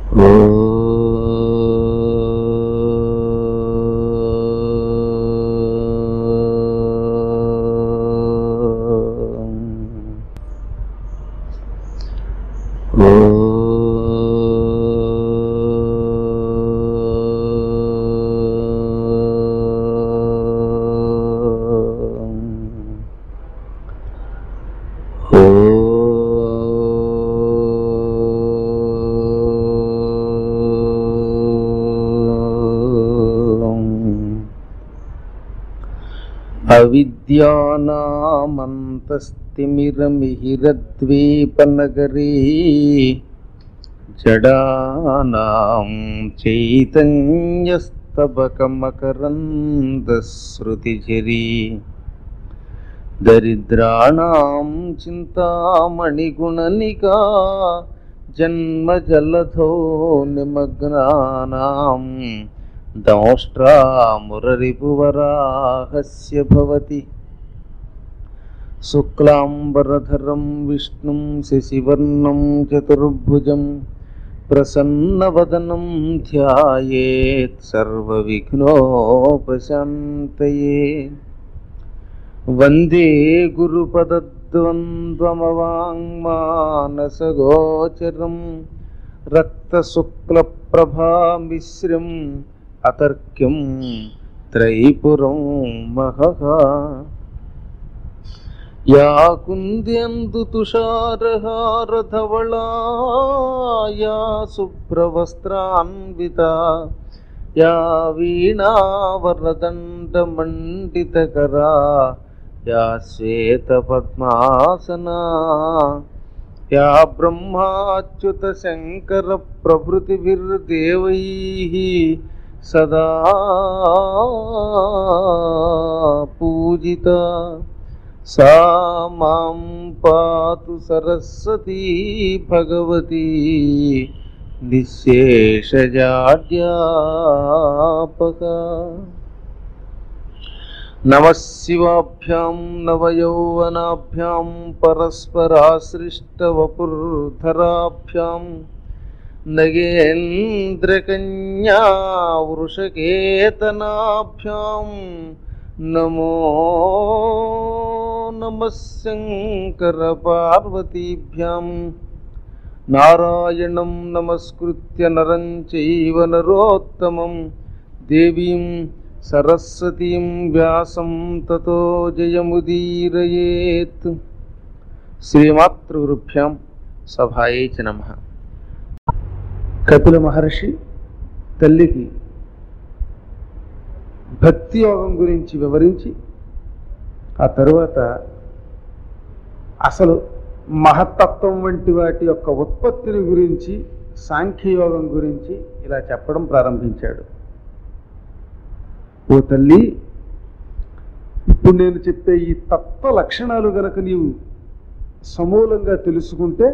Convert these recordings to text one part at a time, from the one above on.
అవిద్యానామంతస్తిమిరమిహిరద్వీపనగరీ జడానాం చైతన్యస్తబకమకరందశ్రుతిఝరీ దరిద్రాణాం చింతామణిగుణనికా జన్మజలధో నిమగ్నానాం దంష్ట్రామురరిపువరాహస్య భవతి శుక్లాంబరధరం విష్ణుం శశివర్ణం చతుర్భుజం ప్రసన్నవదనం ధ్యాయేత్ సర్వవిఘ్నోపశాంతయే. వందే గురుపదద్వంద్వమవాంగ్మానసగోచరం రక్తశుక్లప్రభామిశ్రం అతర్క్యం త్రైపురం మహః. యా కుంద్యందు తుషారహారధవళా యా శుభ్రవస్త్రాన్వితా యా వీణావరదండమండితకరా యా శ్వేతపద్మాసనా యా బ్రహ్మాచ్యుత శంకర ప్రభృతిభిర్దేవైః సదా పూజితా సా మాం పాతు సరస్వతీ భగవతి నిశ్శేషజాడ్యాపక. నమః శివాభ్యాం నవయౌవనాభ్యాం పరస్పరాశ్రిష్టవపుర్ధరాభ్యాం నగేంద్రకన్యా వృషకేతనాభ్యాం నమో నమః శంకర పార్వతీభ్యాం. నారాయణం నమస్కృత్య నరం చైవ నరోత్తమం దేవీం సరస్వతీం వ్యాసం తతో జయముదీరయేత్. శ్రీమాతృగురుభ్యాం సభాయై చ నమః. కపిల మహర్షి తల్లికి భక్తి యోగం గురించి వివరించి ఆ తరువాత అసలు మహత్తత్వం వంటి వాటి యొక్క ఉత్పత్తిని గురించి సాంఖ్యయోగం గురించి ఇలా చెప్పడం ప్రారంభించాడు. ఓ తల్లి, ఇప్పుడు నేను చెప్పే ఈ తత్వ లక్షణాలు గనక నీవు సమూలంగా తెలుసుకుంటే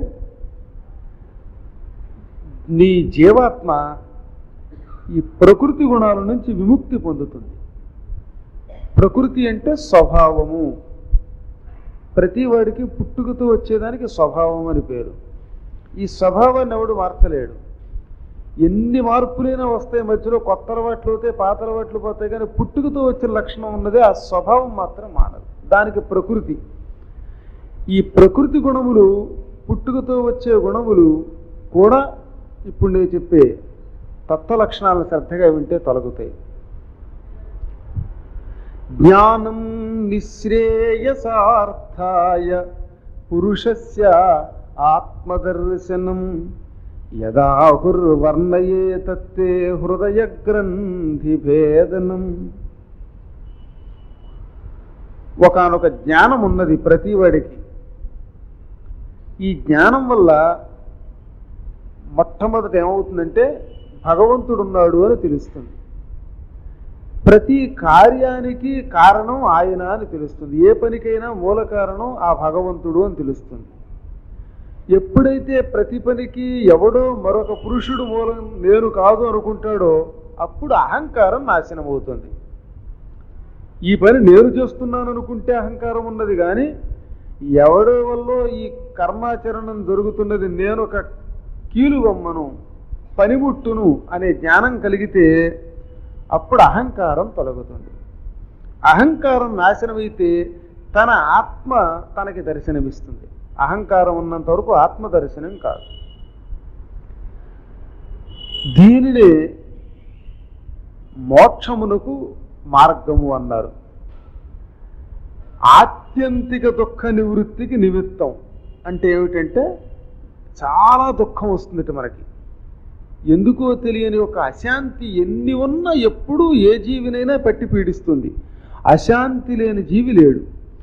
నీ జీవాత్మ ఈ ప్రకృతి గుణాల నుంచి విముక్తి పొందుతుంది. ప్రకృతి అంటే స్వభావము. ప్రతి వాడికి పుట్టుకతో వచ్చేదానికి స్వభావం అని పేరు. ఈ స్వభావాన్ని ఎవడు మార్చలేడు. ఎన్ని మార్పులైనా వస్తాయి, మధ్యలో కొత్త అలవాట్లు అవుతాయి, పాత అలవాట్లు పోతాయి, కానీ పుట్టుకతో వచ్చిన లక్షణం ఉన్నదే ఆ స్వభావం మాత్రం మానదు. దానికి ప్రకృతి. ఈ ప్రకృతి గుణములు, పుట్టుకతో వచ్చే గుణములు కూడా ఇప్పుడు నేను చెప్పే తత్వ లక్షణాలను శ్రద్ధగా వింటే తొలగుతాయి. జ్ఞానం నిశ్రేయసార్థాయ పురుషస్య ఆత్మదర్శనం యదాహుర్వర్ణయే తత్తే హృదయ గ్రంథి భేదనం. ఒకానొక జ్ఞానం ఉన్నది ప్రతివాడికి. ఈ జ్ఞానం వల్ల మొట్టమొదట ఏమవుతుందంటే భగవంతుడున్నాడు అని తెలుస్తుంది. ప్రతి కార్యానికి కారణం ఆయన అని తెలుస్తుంది. ఏ పనికైనా మూల కారణం ఆ భగవంతుడు అని తెలుస్తుంది. ఎప్పుడైతే ప్రతి పనికి ఎవడో మరొక పురుషుడు మూలం నేను కాదు అనుకుంటాడో అప్పుడు అహంకారం నాశనం అవుతుంది. ఈ పని నేను చేస్తున్నాను అనుకుంటే అహంకారం ఉన్నది, కానీ ఎవడో వల్ల ఈ కర్మాచరణం జరుగుతున్నది, నేను ఒక కీలుబొమ్మను, పనిముట్టును అనే జ్ఞానం కలిగితే అప్పుడు అహంకారం తొలగుతుంది. అహంకారం నాశనమైతే తన ఆత్మ తనకి దర్శనమిస్తుంది. అహంకారం ఉన్నంత వరకు ఆత్మ దర్శనం కాదు. దీనిని మోక్షమునకు మార్గము అన్నారు. ఆత్యంతిక దుఃఖ నివృత్తికి నిమిత్తం అంటే ఏమిటంటే చాలా దుఃఖం వస్తుంది మనకి. ఎందుకో తెలియని ఒక అశాంతి ఎన్ని ఉన్నా ఎప్పుడూ ఏ జీవినైనా పట్టి పీడిస్తుంది. అశాంతి లేని జీవి లేడు.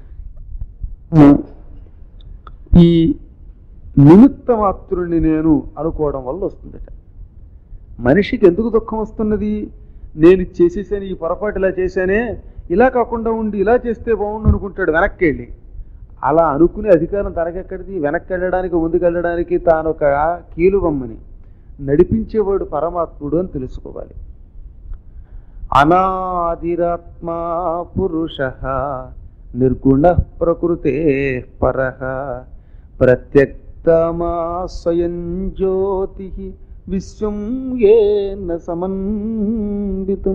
ఈ నిమిత్త మాత్రుని నేను అనుకోవడం వల్ల వస్తుందట. మనిషికి ఎందుకు దుఃఖం వస్తున్నది? నేను చేసేసాను, ఈ పొరపాటు ఇలా చేశానే, ఇలా కాకుండా ఉండి ఇలా చేస్తే బాగుండు అనుకుంటాడు వెనక్కి వెళ్ళి. అలా అనుకునే అధికారం తనకెక్కడిది? వెనక్కి వెళ్ళడానికి ముందుకెళ్ళడానికి తానొక కీలుబొమ్మని నడిపించేవాడు పరమాత్ముడు అని తెలుసుకోవాలి. అనాదిరాత్మా పురుష నిర్గుణ ప్రకృతే పరః ప్రత్యక్తమా స్వయం జ్యోతి విశ్వం ఏన సమన్వితం.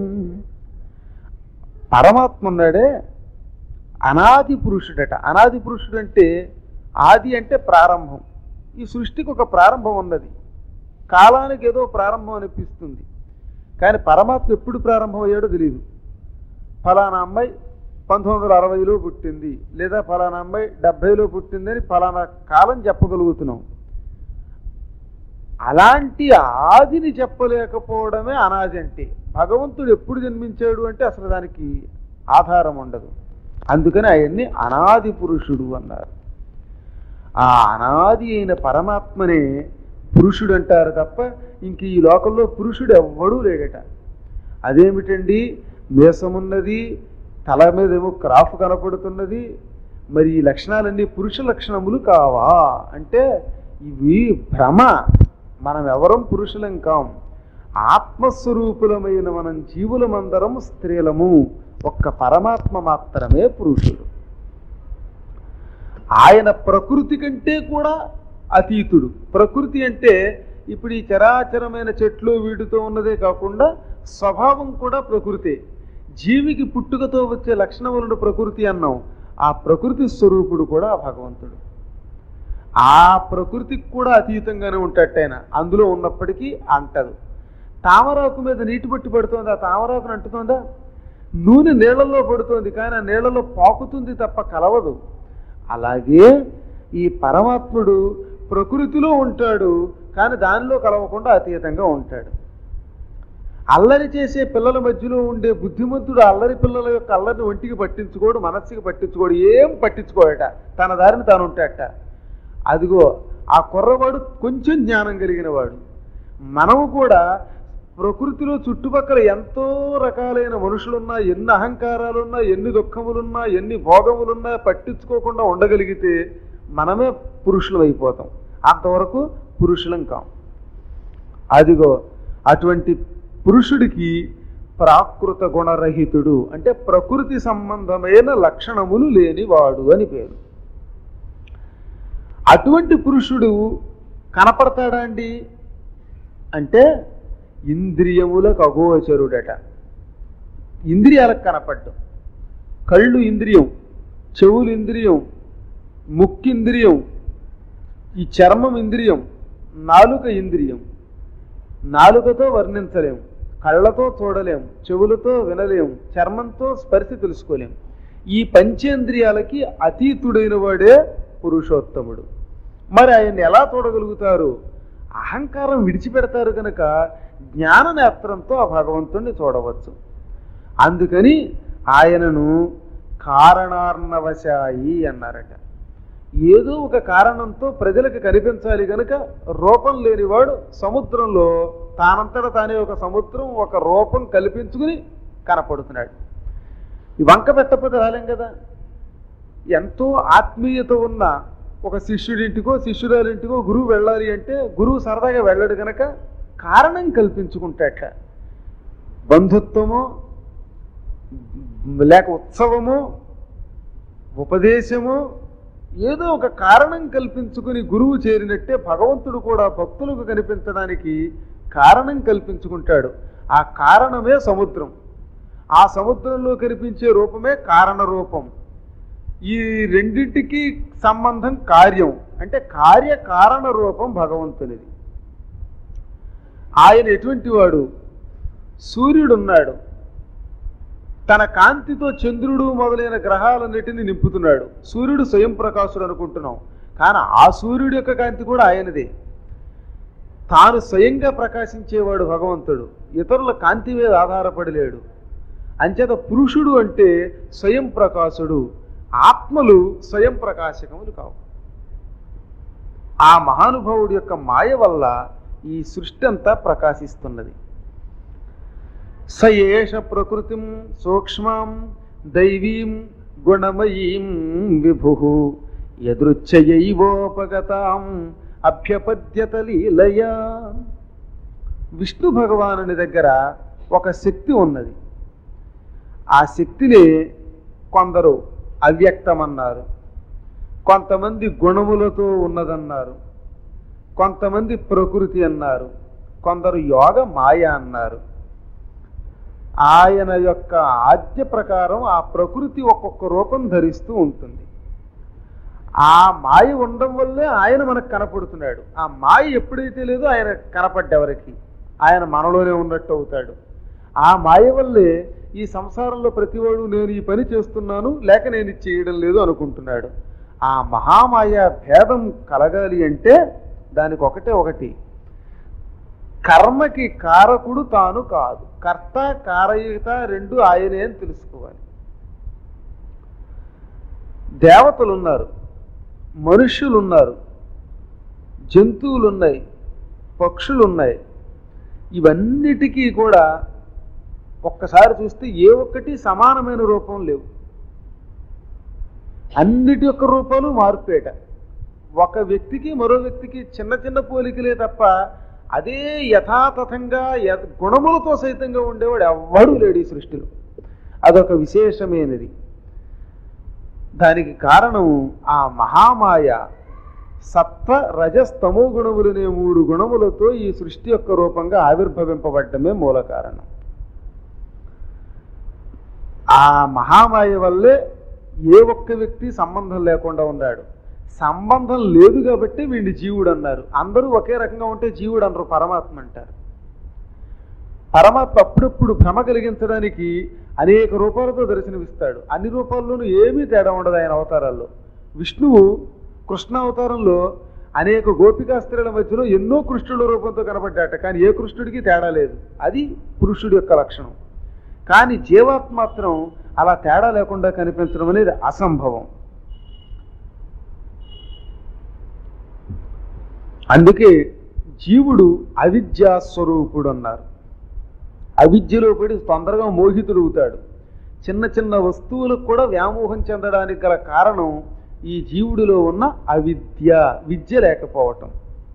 పరమాత్మ ఉన్నాడే అనాది పురుషుడట. అనాది పురుషుడు అంటే ఆది అంటే ప్రారంభం. ఈ సృష్టికి ఒక ప్రారంభం ఉన్నది. కాలానికి ఏదో ప్రారంభం అనిపిస్తుంది, కానీ పరమాత్మ ఎప్పుడు ప్రారంభం అయ్యాడో తెలియదు. ఫలానా అమ్మాయి 1960లో పుట్టింది, లేదా ఫలానా అమ్మాయి 70లో పుట్టింది అని ఫలానా కాలం చెప్పగలుగుతున్నాం. అలాంటి ఆదిని చెప్పలేకపోవడమే అనాది అంటే. భగవంతుడు ఎప్పుడు జన్మించాడు అంటే అసలు దానికి ఆధారం ఉండదు. అందుకని ఆయన్ని అనాది పురుషుడు అన్నారు. ఆ అనాది అయిన పరమాత్మనే పురుషుడు అంటారు తప్ప ఇంక ఈ లోకంలో పురుషుడు ఎవ్వడూ లేడట. అదేమిటండి, మీసమున్నది, తల మీద ఏమో క్రాఫ్ కనపడుతున్నది, మరి ఈ లక్షణాలన్నీ పురుష లక్షణములు కావా అంటే ఇవి భ్రమ. మనం ఎవరం పురుషులం కాం. ఆత్మస్వరూపులమైన మనం జీవులమందరం స్త్రీలము. ఒక్క పరమాత్మ మాత్రమే పురుషుడు. ఆయన ప్రకృతి కంటే కూడా అతీతుడు. ప్రకృతి అంటే ఇప్పుడు ఈ చరాచరమైన చెట్లు వీటితో ఉన్నదే కాకుండా స్వభావం కూడా ప్రకృతే. జీవికి పుట్టుకతో వచ్చే లక్షణములను ప్రకృతి అన్నాం. ఆ ప్రకృతి స్వరూపుడు కూడా భగవంతుడు. ఆ ప్రకృతికి కూడా అతీతంగానే ఉంటాడు ఆయన. అందులో ఉన్నప్పటికీ అంటదు. తామరాకు మీద నీటి పట్టి పడుతోంది, ఆ తామరాకును అంటుతోందా? నూనె నీళ్లలో పడుతోంది, కానీ ఆ నీళ్లలో పాకుతుంది తప్ప కలవదు. అలాగే ఈ పరమాత్ముడు ప్రకృతిలో ఉంటాడు, కానీ దానిలో కలవకుండా అతీతంగా ఉంటాడు. అల్లరి చేసే పిల్లల మధ్యలో ఉండే బుద్ధిమంతుడు అల్లరి పిల్లల యొక్క అల్లరిని ఒంటికి పట్టించుకోడు, మనస్సుకి పట్టించుకోడు, ఏం పట్టించుకోడట, తన దారిని తాను ఉంటాడట. అదిగో ఆ కుర్రవాడు కొంచెం జ్ఞానం కలిగిన వాడు. మనము కూడా ప్రకృతిలో చుట్టుపక్కల ఎంతో రకాలైన మనుషులున్నా, ఎన్ని అహంకారాలున్నా, ఎన్ని దుఃఖములున్నా, ఎన్ని భోగములున్నా పట్టించుకోకుండా ఉండగలిగితే మనమే పురుషులం అయిపోతాం. అంతవరకు పురుషులం కాం. అదిగో అటువంటి పురుషుడికి ప్రాకృత గుణరహితుడు అంటే ప్రకృతి సంబంధమైన లక్షణములు లేనివాడు అని పేరు. అటువంటి పురుషుడు కనపడతాడా అండి అంటే ఇంద్రియములకు అగోచరుడట. ఇంద్రియాలకు కనపడ్డం. కళ్ళు ఇంద్రియం, చెవులు ఇంద్రియం, ముక్కు ఇంద్రియం, ఈ చర్మం ఇంద్రియం, నాలుక ఇంద్రియం. నాలుకతో వర్ణించలేం, కళ్ళతో చూడలేం, చెవులతో వినలేం, చర్మంతో స్పర్శ తెలుసుకోలేం. ఈ పంచేంద్రియాలకి అతీతుడైన వాడే పురుషోత్తముడు. మరి ఆయన్ని ఎలా చూడగలుగుతారు? అహంకారం విడిచిపెడతారు కనుక జ్ఞాన నేత్రంతో ఆ భగవంతుణ్ణి చూడవచ్చు. అందుకని ఆయనను కారణార్ణవశాయి అన్నారట. ఏదో ఒక కారణంతో ప్రజలకు కనిపించాలి కనుక రూపం లేనివాడు సముద్రంలో తానంతట తానే ఒక సముద్రం ఒక రూపం కల్పించుకుని కనపడుతున్నాడు. ఈ వంక పెట్టకపోతే రాలేం కదా. ఎంతో ఆత్మీయత ఉన్న ఒక శిష్యుడింటికో శిష్యురాలింటికో గురువు వెళ్ళాలి అంటే గురువు సరదాగా వెళ్ళడు కనుక కారణం కల్పించుకుంటాట. బంధుత్వమో లేక ఉత్సవమో ఉపదేశమో ఏదో ఒక కారణం కల్పించుకుని గురువు చేరినట్టే భగవంతుడు కూడా భక్తులకు కనిపించడానికి కారణం కల్పించుకుంటాడు. ఆ కారణమే సముద్రం. ఆ సముద్రంలో కనిపించే రూపమే కారణ రూపం. ఈ రెండింటికి సంబంధం కార్యం. అంటే కార్యకారణ రూపం భగవంతునిది. ఆయన ఎటువంటి వాడు? సూర్యుడున్నాడు, తన కాంతితో చంద్రుడు మొదలైన గ్రహాలన్నిటిని నింపుతున్నాడు. సూర్యుడు స్వయం ప్రకాశుడు అనుకుంటున్నాం, కానీ ఆ సూర్యుడి యొక్క కాంతి కూడా ఆయనదే. తాను స్వయంగా ప్రకాశించేవాడు భగవంతుడు, ఇతరుల కాంతి మీద ఆధారపడి లేడు. అంచేత పురుషుడు అంటే స్వయం ప్రకాశుడు, ఆత్మలు స్వయం ప్రకాశకములు కావు. ఆ మహానుభావుడి యొక్క మాయ వల్ల ఈ సృష్టి అంతా ప్రకాశిస్తున్నది. సయేష ప్రకృతిం సూక్ష్మం దైవీం గుణమయీం విభు యదృచ్ఛయైవోపగతాం అభ్యపద్యత లీలయా. విష్ణు భగవానుని దగ్గర ఒక శక్తి ఉన్నది. ఆ శక్తిని కొందరు అవ్యక్తమన్నారు, కొంతమంది గుణములతో ఉన్నదన్నారు, కొంతమంది ప్రకృతి అన్నారు, కొందరు యోగ మాయ అన్నారు. ఆయన యొక్క ఆజ్ఞ ప్రకారం ఆ ప్రకృతి ఒక్కొక్క రూపం ధరిస్తూ ఉంటుంది. ఆ మాయ ఉండడం వల్లే ఆయన మనకు కనపడుతున్నాడు. ఆ మాయ ఎప్పుడైతే లేదో ఆయన కనపడ్డెవరికి, ఆయన మనలోనే ఉన్నట్టు అవుతాడు. ఆ మాయ వల్లే ఈ సంసారంలో ప్రతివాడు నేను ఈ పని చేస్తున్నాను లేక నేను ఇది చేయడం లేదు అనుకుంటున్నాడు. ఆ మహామాయ భేదం కలగాలి అంటే దానికి ఒకటి, కర్మకి కారకుడు తాను కాదు, కర్త కారయుత రెండు ఆయనే అని తెలుసుకోవాలి. దేవతలున్నారు, మనుష్యులున్నారు, జంతువులున్నాయి, పక్షులున్నాయి. ఇవన్నిటికీ కూడా ఒక్కసారి చూస్తే ఏ ఒక్కటి సమానమైన రూపం లేవు. అన్నిటి యొక్క రూపాలు మార్పేట. ఒక వ్యక్తికి మరో వ్యక్తికి చిన్న చిన్న పోలికలే తప్ప అదే యథాతథంగా గుణములతో సైతంగా ఉండేవాడు ఎవ్వడూ లేడు ఈ సృష్టిలో. అదొక విశేషమైనది. దానికి కారణం ఆ మహామాయ సత్వ రజస్తమో గుణములనే 3 గుణములతో ఈ సృష్టి యొక్క రూపంగా ఆవిర్భవింపబడ్డమే మూల కారణం. ఆ మహామాయ వల్లే ఏ ఒక్క వ్యక్తి సంబంధం లేకుండా ఉన్నాడు. సంబంధం లేదు కాబట్టి వీడిని జీవుడు అన్నారు. అందరూ ఒకే రకంగా ఉంటే జీవుడు అనరు, పరమాత్మ అంటారు. పరమాత్మ అప్పుడప్పుడు భ్రమ కలిగించడానికి అనేక రూపాలతో దర్శనమిస్తాడు. అన్ని రూపాల్లోనూ ఏమీ తేడా ఉండదు ఆయన అవతారాల్లో. విష్ణువు కృష్ణ అవతారంలో అనేక గోపికా స్త్రీల మధ్యలో ఎన్నో కృష్ణుల రూపంతో కనబడ్డాట, కానీ ఏ కృష్ణుడికి తేడా లేదు. అది పురుషుడి యొక్క లక్షణం. కానీ జీవాత్మ మాత్రం అలా తేడా లేకుండా కనిపించడం అనేది అసంభవం. అందుకే జీవుడు అవిద్యాస్వరూపుడు అన్నారు. అవిద్యలో పడి తొందరగా మోహితుడవుతాడు. చిన్న చిన్న వస్తువులకు కూడా వ్యామోహం చెందడానికి గల కారణం ఈ జీవుడిలో ఉన్న అవిద్య, విద్య లేకపోవటం.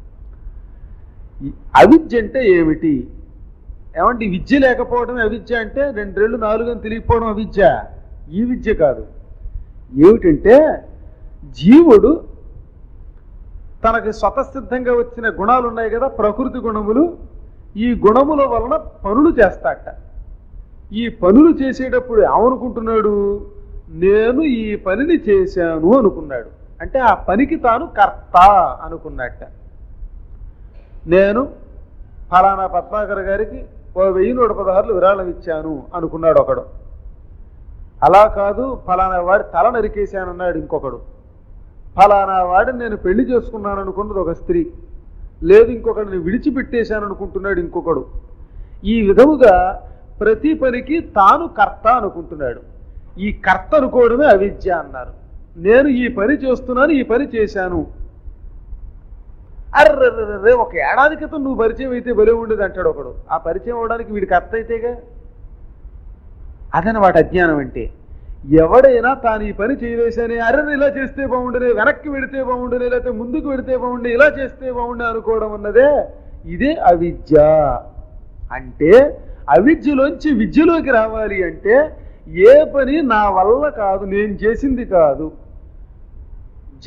అవిద్య అంటే ఏమిటి? ఏమంటే విద్య లేకపోవడమే అవిద్య అంటే 2 రెళ్ళు 4 అని తెలియకపోవడం అవిద్య. ఈ విద్య కాదు. ఏమిటంటే జీవుడు తనకి స్వతసిద్ధంగా వచ్చిన గుణాలు ఉన్నాయి కదా, ప్రకృతి గుణములు. ఈ గుణముల వలన పనులు చేస్తాట. ఈ పనులు చేసేటప్పుడు ఏమనుకుంటున్నాడు? నేను ఈ పనిని చేశాను అనుకున్నాడు. అంటే ఆ పనికి తాను కర్త అనుకున్నట్ట. నేను ఫలానా పద్మాకర్ గారికి 1116 విరాళం ఇచ్చాను అనుకున్నాడు ఒకడు. అలా కాదు, ఫలానా వాడి తల నరికేశానన్నాడు ఇంకొకడు. ఫలానా వాడిని నేను పెళ్లి చేసుకున్నాను అనుకున్నది ఒక స్త్రీ. లేదు, ఇంకొకడిని విడిచిపెట్టేశాను అనుకుంటున్నాడు ఇంకొకడు. ఈ విధముగా ప్రతి పనికి తాను కర్త అనుకుంటున్నాడు. ఈ కర్త అనుకోవడమే అవిద్య అన్నారు. నేను ఈ పని చేస్తున్నాను, ఈ పని చేశాను. అర్రే, 1 ఏడాది క్రితం నువ్వు పరిచయం అయితే బలే ఉండేది అంటాడు ఒకడు. ఆ పరిచయం అవడానికి వీడికి కర్త అయితేగా. అదనమాట అజ్ఞానం అంటే. ఎవడైనా తాను ఈ పని చేయలేసని, అరే ఇలా చేస్తే బాగుండనే, వెనక్కి వెడితే బాగుండనే, లేకపోతే ముందుకు వెడితే బాగుండే, ఇలా చేస్తే బాగుండే అనుకోవడం అన్నదే ఇదే అవిద్య. అంటే అవిద్యలోంచి విద్యలోకి రావాలి అంటే ఏ పని నా వల్ల కాదు, నేను చేసింది కాదు.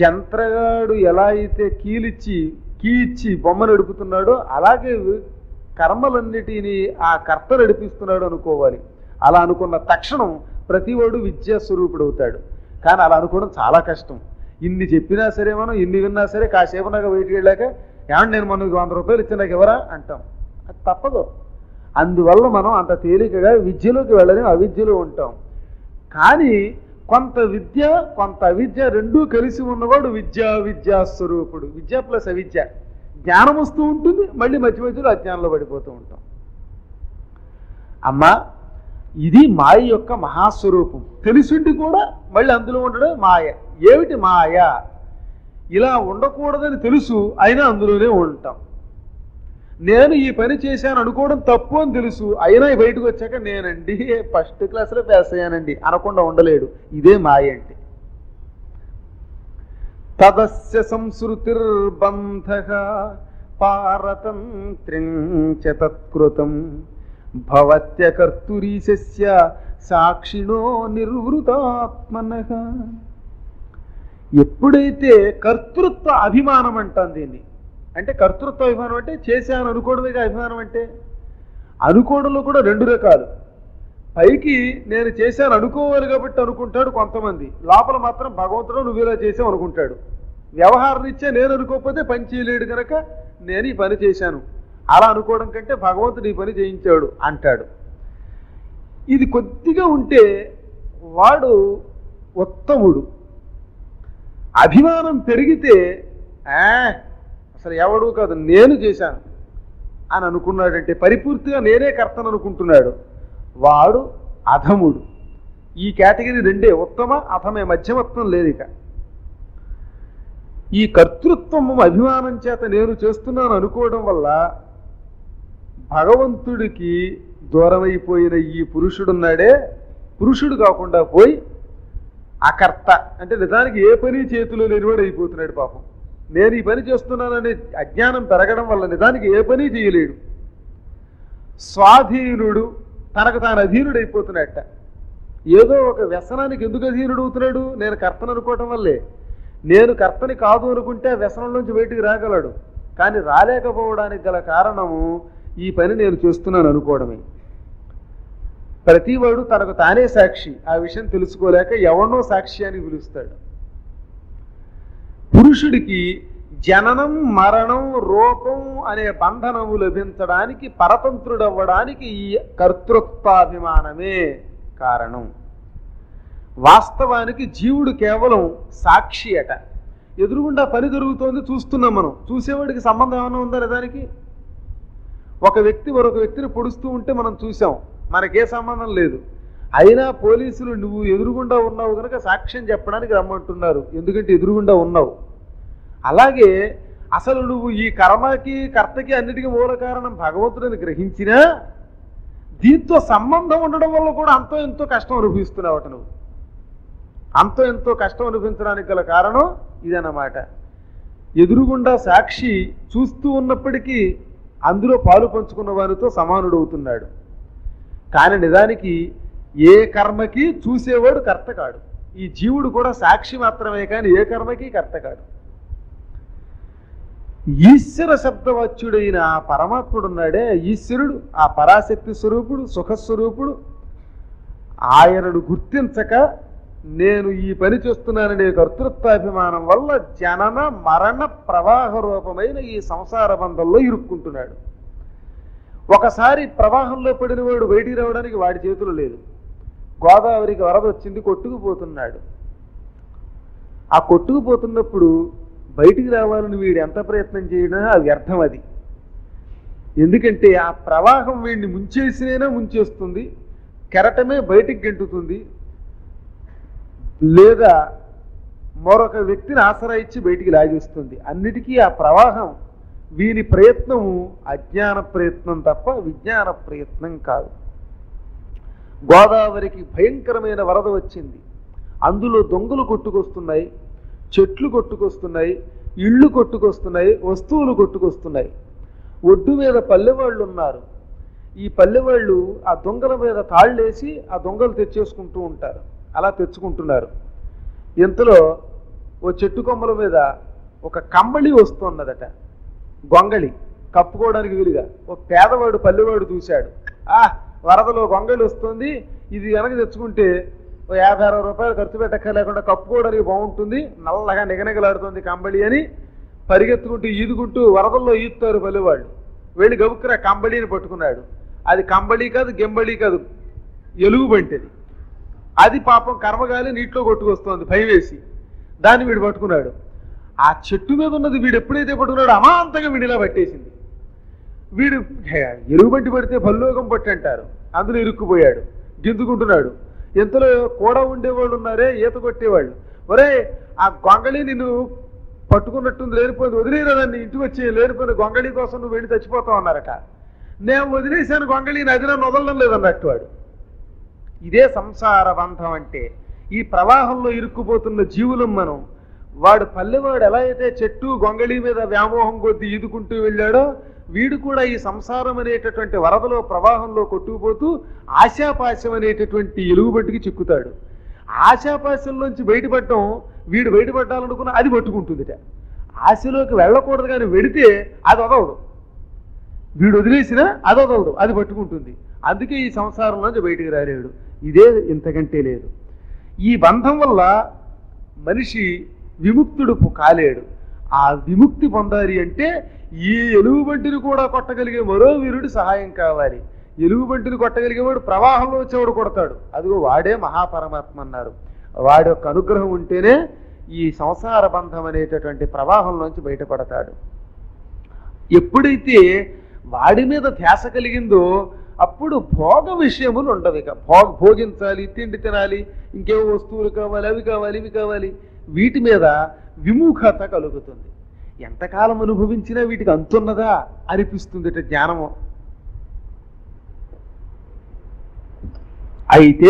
జంత్రగాడు ఎలా అయితే కీ ఇచ్చి బొమ్మ నడుపుతున్నాడో అలాగే కర్మలన్నిటినీ ఆ కర్త నడిపిస్తున్నాడు అనుకోవాలి. అలా అనుకున్న తక్షణం ప్రతివాడు విద్యాస్వరూపుడు అవుతాడు. కానీ అలా అనుకోవడం చాలా కష్టం. ఇన్ని చెప్పినా సరే, మనం ఇన్ని విన్నా సరే, కాసేపు నాకు బయటికి వెళ్ళాక ఏమంటే నేను మనకు 100 రూపాయలు ఇచ్చి నాకు ఎవరా అంటాం. అది తప్పదు. అందువల్ల మనం అంత తేలికగా విద్యలోకి వెళ్ళలేము, అవిద్యలో ఉంటాం. కానీ కొంత విద్య కొంత అవిద్య రెండూ కలిసి ఉన్నవాడు విద్యాస్వరూపుడు. విద్య ప్లస్ అవిద్య, జ్ఞానం వస్తూ ఉంటుంది, మళ్ళీ మధ్య మధ్యలో అజ్ఞానంలో పడిపోతూ ఉంటాం. అమ్మా, ఇది మాయ యొక్క మహాస్వరూపం. తెలిసిండి కూడా మళ్ళీ అందులో ఉండడం మాయ. ఏమిటి మాయ? ఇలా ఉండకూడదని తెలుసు, అయినా అందులోనే ఉంటాం. నేను ఈ పని చేశాను అనుకోవడం తప్పు అని తెలుసు, అయినా బయటకు వచ్చాక నేనండి ఫస్ట్ క్లాస్లో పాస్ అయ్యానండి అనకుండా ఉండలేడు. ఇదే మాయ అంటే. తదస్య సంస్కృతిర్బంధః పారతంత్ర్యం చ తత్కృతం భవత్య కర్తురీశస్య సాక్షిణో నిర్వృతాత్మనః. ఎప్పుడైతే కర్తృత్వ అభిమానం అంటాం దీన్ని, అంటే కర్తృత్వ అభిమానం అంటే చేశాను అనుకోవడమేగా అభిమానం అంటే. అనుకోవడంలో కూడా 2 రకాలు. పైకి నేను చేశాను అనుకోవాలి కాబట్టి అనుకుంటాడు కొంతమంది, లోపల మాత్రం భగవంతుడు నువ్వు ఇలా చేసావు అనుకుంటాడు. వ్యవహార రీత్యా నేను అనుకోకపోతే పని చేయలేడు కనుక నేను ఈ పని చేశాను అలా అనుకోవడం కంటే భగవంతుడు ఈ పని చేయించాడు అంటాడు. ఇది కొద్దిగా ఉంటే వాడు ఉత్తముడు. అభిమానం పెరిగితే అసలు ఎవడు కాదు నేను చేశాను అని అనుకున్నాడంటే, పరిపూర్తిగా నేనే కర్తను అనుకుంటున్నాడు, వాడు అధముడు. ఈ కేటగిరీ 2, ఉత్తమ అధమే, మధ్యమత్వం లేదు. ఇక ఈ కర్తృత్వం అభిమానం చేత నేను చేస్తున్నాను అనుకోవడం వల్ల భగవంతుడికి దూరమైపోయిన ఈ పురుషుడున్నాడే, పురుషుడు కాకుండా పోయి అకర్త అంటే నిజానికి ఏ పని చేతిలో లేనివాడు అయిపోతున్నాడు. పాపం నేను ఈ పని చేస్తున్నాననే అజ్ఞానం పెరగడం వల్ల నిజానికి ఏ పని చేయలేడు. స్వాధీనుడు, తనకు తాను అధీనుడు అయిపోతున్నట్ట. ఏదో ఒక వ్యసనానికి ఎందుకు అధీనుడు అవుతున్నాడు? నేను కర్తను అనుకోవటం వల్లే. నేను కర్తని కాదు అనుకుంటే వ్యసనం నుంచి బయటికి రాగలడు. కానీ రాలేకపోవడానికి గల కారణము ఈ పని నేను చేస్తున్నాను అనుకోవడమే. ప్రతివాడు తనకు తానే సాక్షి. ఆ విషయం తెలుసుకోలేక ఎవరినో సాక్షి అని పిలుస్తాడు. పురుషుడికి జననం మరణం రూపం అనే బంధనము లభించడానికి, పరతంత్రుడవ్వడానికి ఈ కర్తృత్వాభిమానమే కారణం. వాస్తవానికి జీవుడు కేవలం సాక్షి అట. ఎదురుగుండా పని జరుగుతోంది చూస్తున్నాం మనం, చూసేవాడికి సంబంధం ఏమైనా ఉందా దానికి? ఒక వ్యక్తి మరొక వ్యక్తిని పొడుస్తూ ఉంటే మనం చూసాం, మనకే సంబంధం లేదు. అయినా పోలీసులు నువ్వు ఎదురుగుండా ఉన్నావు కనుక సాక్ష్యం చెప్పడానికి రమ్మంటున్నారు, ఎందుకంటే ఎదురుగుండా ఉన్నావు. అలాగే అసలు నువ్వు ఈ కర్మకి కర్తకి అన్నిటికీ మూల కారణం భగవంతుడిని గ్రహించినా దీంతో సంబంధం ఉండడం వల్ల కూడా అంతో ఎంతో కష్టం అనుభవిస్తున్నావట. నువ్వు అంతో ఎంతో కష్టం అనుభవించడానికి గల కారణం ఇదన్నమాట. ఎదురుగుండా సాక్షి చూస్తూ ఉన్నప్పటికీ అందులో పాలు పంచుకున్న వారితో సమానుడు అవుతున్నాడు. కానీ నిజానికి ఏ కర్మకి చూసేవాడు కర్త కాడు. ఈ జీవుడు కూడా సాక్షి మాత్రమే, కానీ ఏ కర్మకి కర్త కాడు. ఈశ్వర శబ్దవాచ్యుడైన ఆ పరమాత్ముడు ఉన్నాడే, ఈశ్వరుడు, ఆ పరాశక్తి స్వరూపుడు, సుఖస్వరూపుడు, ఆయనను గుర్తించక నేను ఈ పని చేస్తున్నాననే కర్తృత్వాభిమానం వల్ల జనన మరణ ప్రవాహ రూపమైన ఈ సంసార బంధంలో ఇరుక్కుంటున్నాడు. ఒకసారి ప్రవాహంలో పడిన వాడు బయటికి రావడానికి వాడి చేతులు లేదు. గోదావరికి వరద వచ్చింది, కొట్టుకుపోతున్నాడు. ఆ కొట్టుకుపోతున్నప్పుడు బయటికి రావాలని వీడు ఎంత ప్రయత్నం చేయడా అది వ్యర్థం. అది ఎందుకంటే ఆ ప్రవాహం వీడిని ముంచేసినైనా ముంచేస్తుంది, కెరటమే బయటికి గెంటుతుంది, లేదా మరొక వ్యక్తిని ఆసరా ఇచ్చి బయటికి లాగేస్తుంది. అన్నిటికీ ఆ ప్రవాహం వీని ప్రయత్నము అజ్ఞాన ప్రయత్నం తప్ప విజ్ఞాన ప్రయత్నం కాదు. గోదావరికి భయంకరమైన వరద వచ్చింది. అందులో దొంగలు కొట్టుకొస్తున్నాయి, చెట్లు కొట్టుకొస్తున్నాయి, ఇళ్ళు కొట్టుకొస్తున్నాయి, వస్తువులు కొట్టుకొస్తున్నాయి. ఒడ్డు మీద పల్లెవాళ్ళు ఉన్నారు. ఈ పల్లెవాళ్ళు ఆ దొంగల మీద తాళ్ళేసి ఆ దొంగలు తెచ్చేసుకుంటూ ఉంటారు. అలా తెచ్చుకుంటున్నారు. ఇంతలో ఓ చెట్టు కొమ్మల మీద ఒక కంబళి వస్తున్నదట, గొంగళి. కప్పుకోవడానికి వీలుగా. ఒక పేదవాడు పల్లెవాడు చూశాడు, వరదలో గొంగళి వస్తుంది, ఇది వెనక తెచ్చుకుంటే ఓ 50-60 రూపాయలు ఖర్చు పెట్టక్క లేకుండా కప్పుకోవడానికి బాగుంటుంది, నల్లగా నిగనిగలాడుతుంది కంబళి అని పరిగెత్తుకుంటూ ఈదుకుంటూ వరదల్లో ఈదుతారు పల్లెవాళ్ళు. వెళ్ళి గబుక్కురా కంబళిని పట్టుకున్నాడు. అది కంబళి కాదు, గెంబళి కాదు, ఎలుగు బంటిది. అది పాపం కర్మగాలి నీటిలో కొట్టుకొస్తోంది భయం వేసి. దాన్ని వీడు పట్టుకున్నాడు. ఆ చెట్టు మీద ఉన్నది వీడు ఎప్పుడైతే పట్టుకున్నాడో అమాంతంగా వీడిలా పట్టేసింది. వీడు ఎలుగుబంటి పడితే భల్లోకం పట్టి అంటారు, అందులో ఇరుక్కుపోయాడు, గిందుకుంటున్నాడు. ఎంతలో కూడా ఉండేవాళ్ళు ఉన్నారే ఈత కొట్టేవాళ్ళు, ఒరే ఆ గొంగళి నిన్ను పట్టుకున్నట్టుంది, లేనిపోయింది వదిలేదాన్ని, ఇంటికి వచ్చి లేనిపోయిన గొంగళి కోసం నువ్వు వెళ్ళి చచ్చిపోతావు అన్నారట. నేను వదిలేశాను గొంగళి, నదిలో వదలడం లేదన్నట్టు వాడు. ఇదే సంసార బంధం అంటే. ఈ ప్రవాహంలో ఇరుక్కుపోతున్న జీవులం మనం. వాడు పల్లెవాడు ఎలా అయితే చెట్టు గొంగళి మీద వ్యామోహం కొద్దీ ఈదుకుంటూ వెళ్ళాడో, వీడు కూడా ఈ సంసారం అనేటటువంటి వరదలో ప్రవాహంలో కొట్టుకుపోతూ ఆశాపాశం అనేటటువంటి ఎలుగుబట్టికి చిక్కుతాడు. ఆశాపాశంలోంచి బయటపడటం, వీడు బయటపడ్డాలనుకున్న అది పట్టుకుంటుందిట. ఆశలోకి వెళ్ళకూడదు కానీ వెడితే అది వదలదు, వీడు వదిలేసినా అది వదలదు, అది పట్టుకుంటుంది. అందుకే ఈ సంసారంలోంచి బయటికి రాలేడు. ఇదే ఇంతకంటే లేదు. ఈ బంధం వల్ల మనిషి విముక్తుడు కాలేడు. ఆ విముక్తి పొందాలి అంటే ఈ ఎలుగుబంటిని కూడా కొట్టగలిగే మరో వీరుడి సహాయం కావాలి. ఎలుగుబంటిని కొట్టగలిగేవాడు ప్రవాహంలో వచ్చేవాడు కొడతాడు, అదిగో వాడే మహాపరమాత్మ అన్నారు. వాడి యొక్క అనుగ్రహం ఉంటేనే ఈ సంసార బంధం అనేటటువంటి ప్రవాహంలోంచి బయటపడతాడు. ఎప్పుడైతే వాడి మీద ధ్యాస కలిగిందో అప్పుడు భోగ విషయములు ఉండవు. ఇక భోగించాలి, తిండి తినాలి, ఇంకేవో వస్తువులు కావాలి, అవి కావాలి, ఇవి కావాలి, వీటి మీద విముఖత కలుగుతుంది. ఎంతకాలం అనుభవించినా వీటికి అంతున్నదా అనిపిస్తుంది జ్ఞానము. అయితే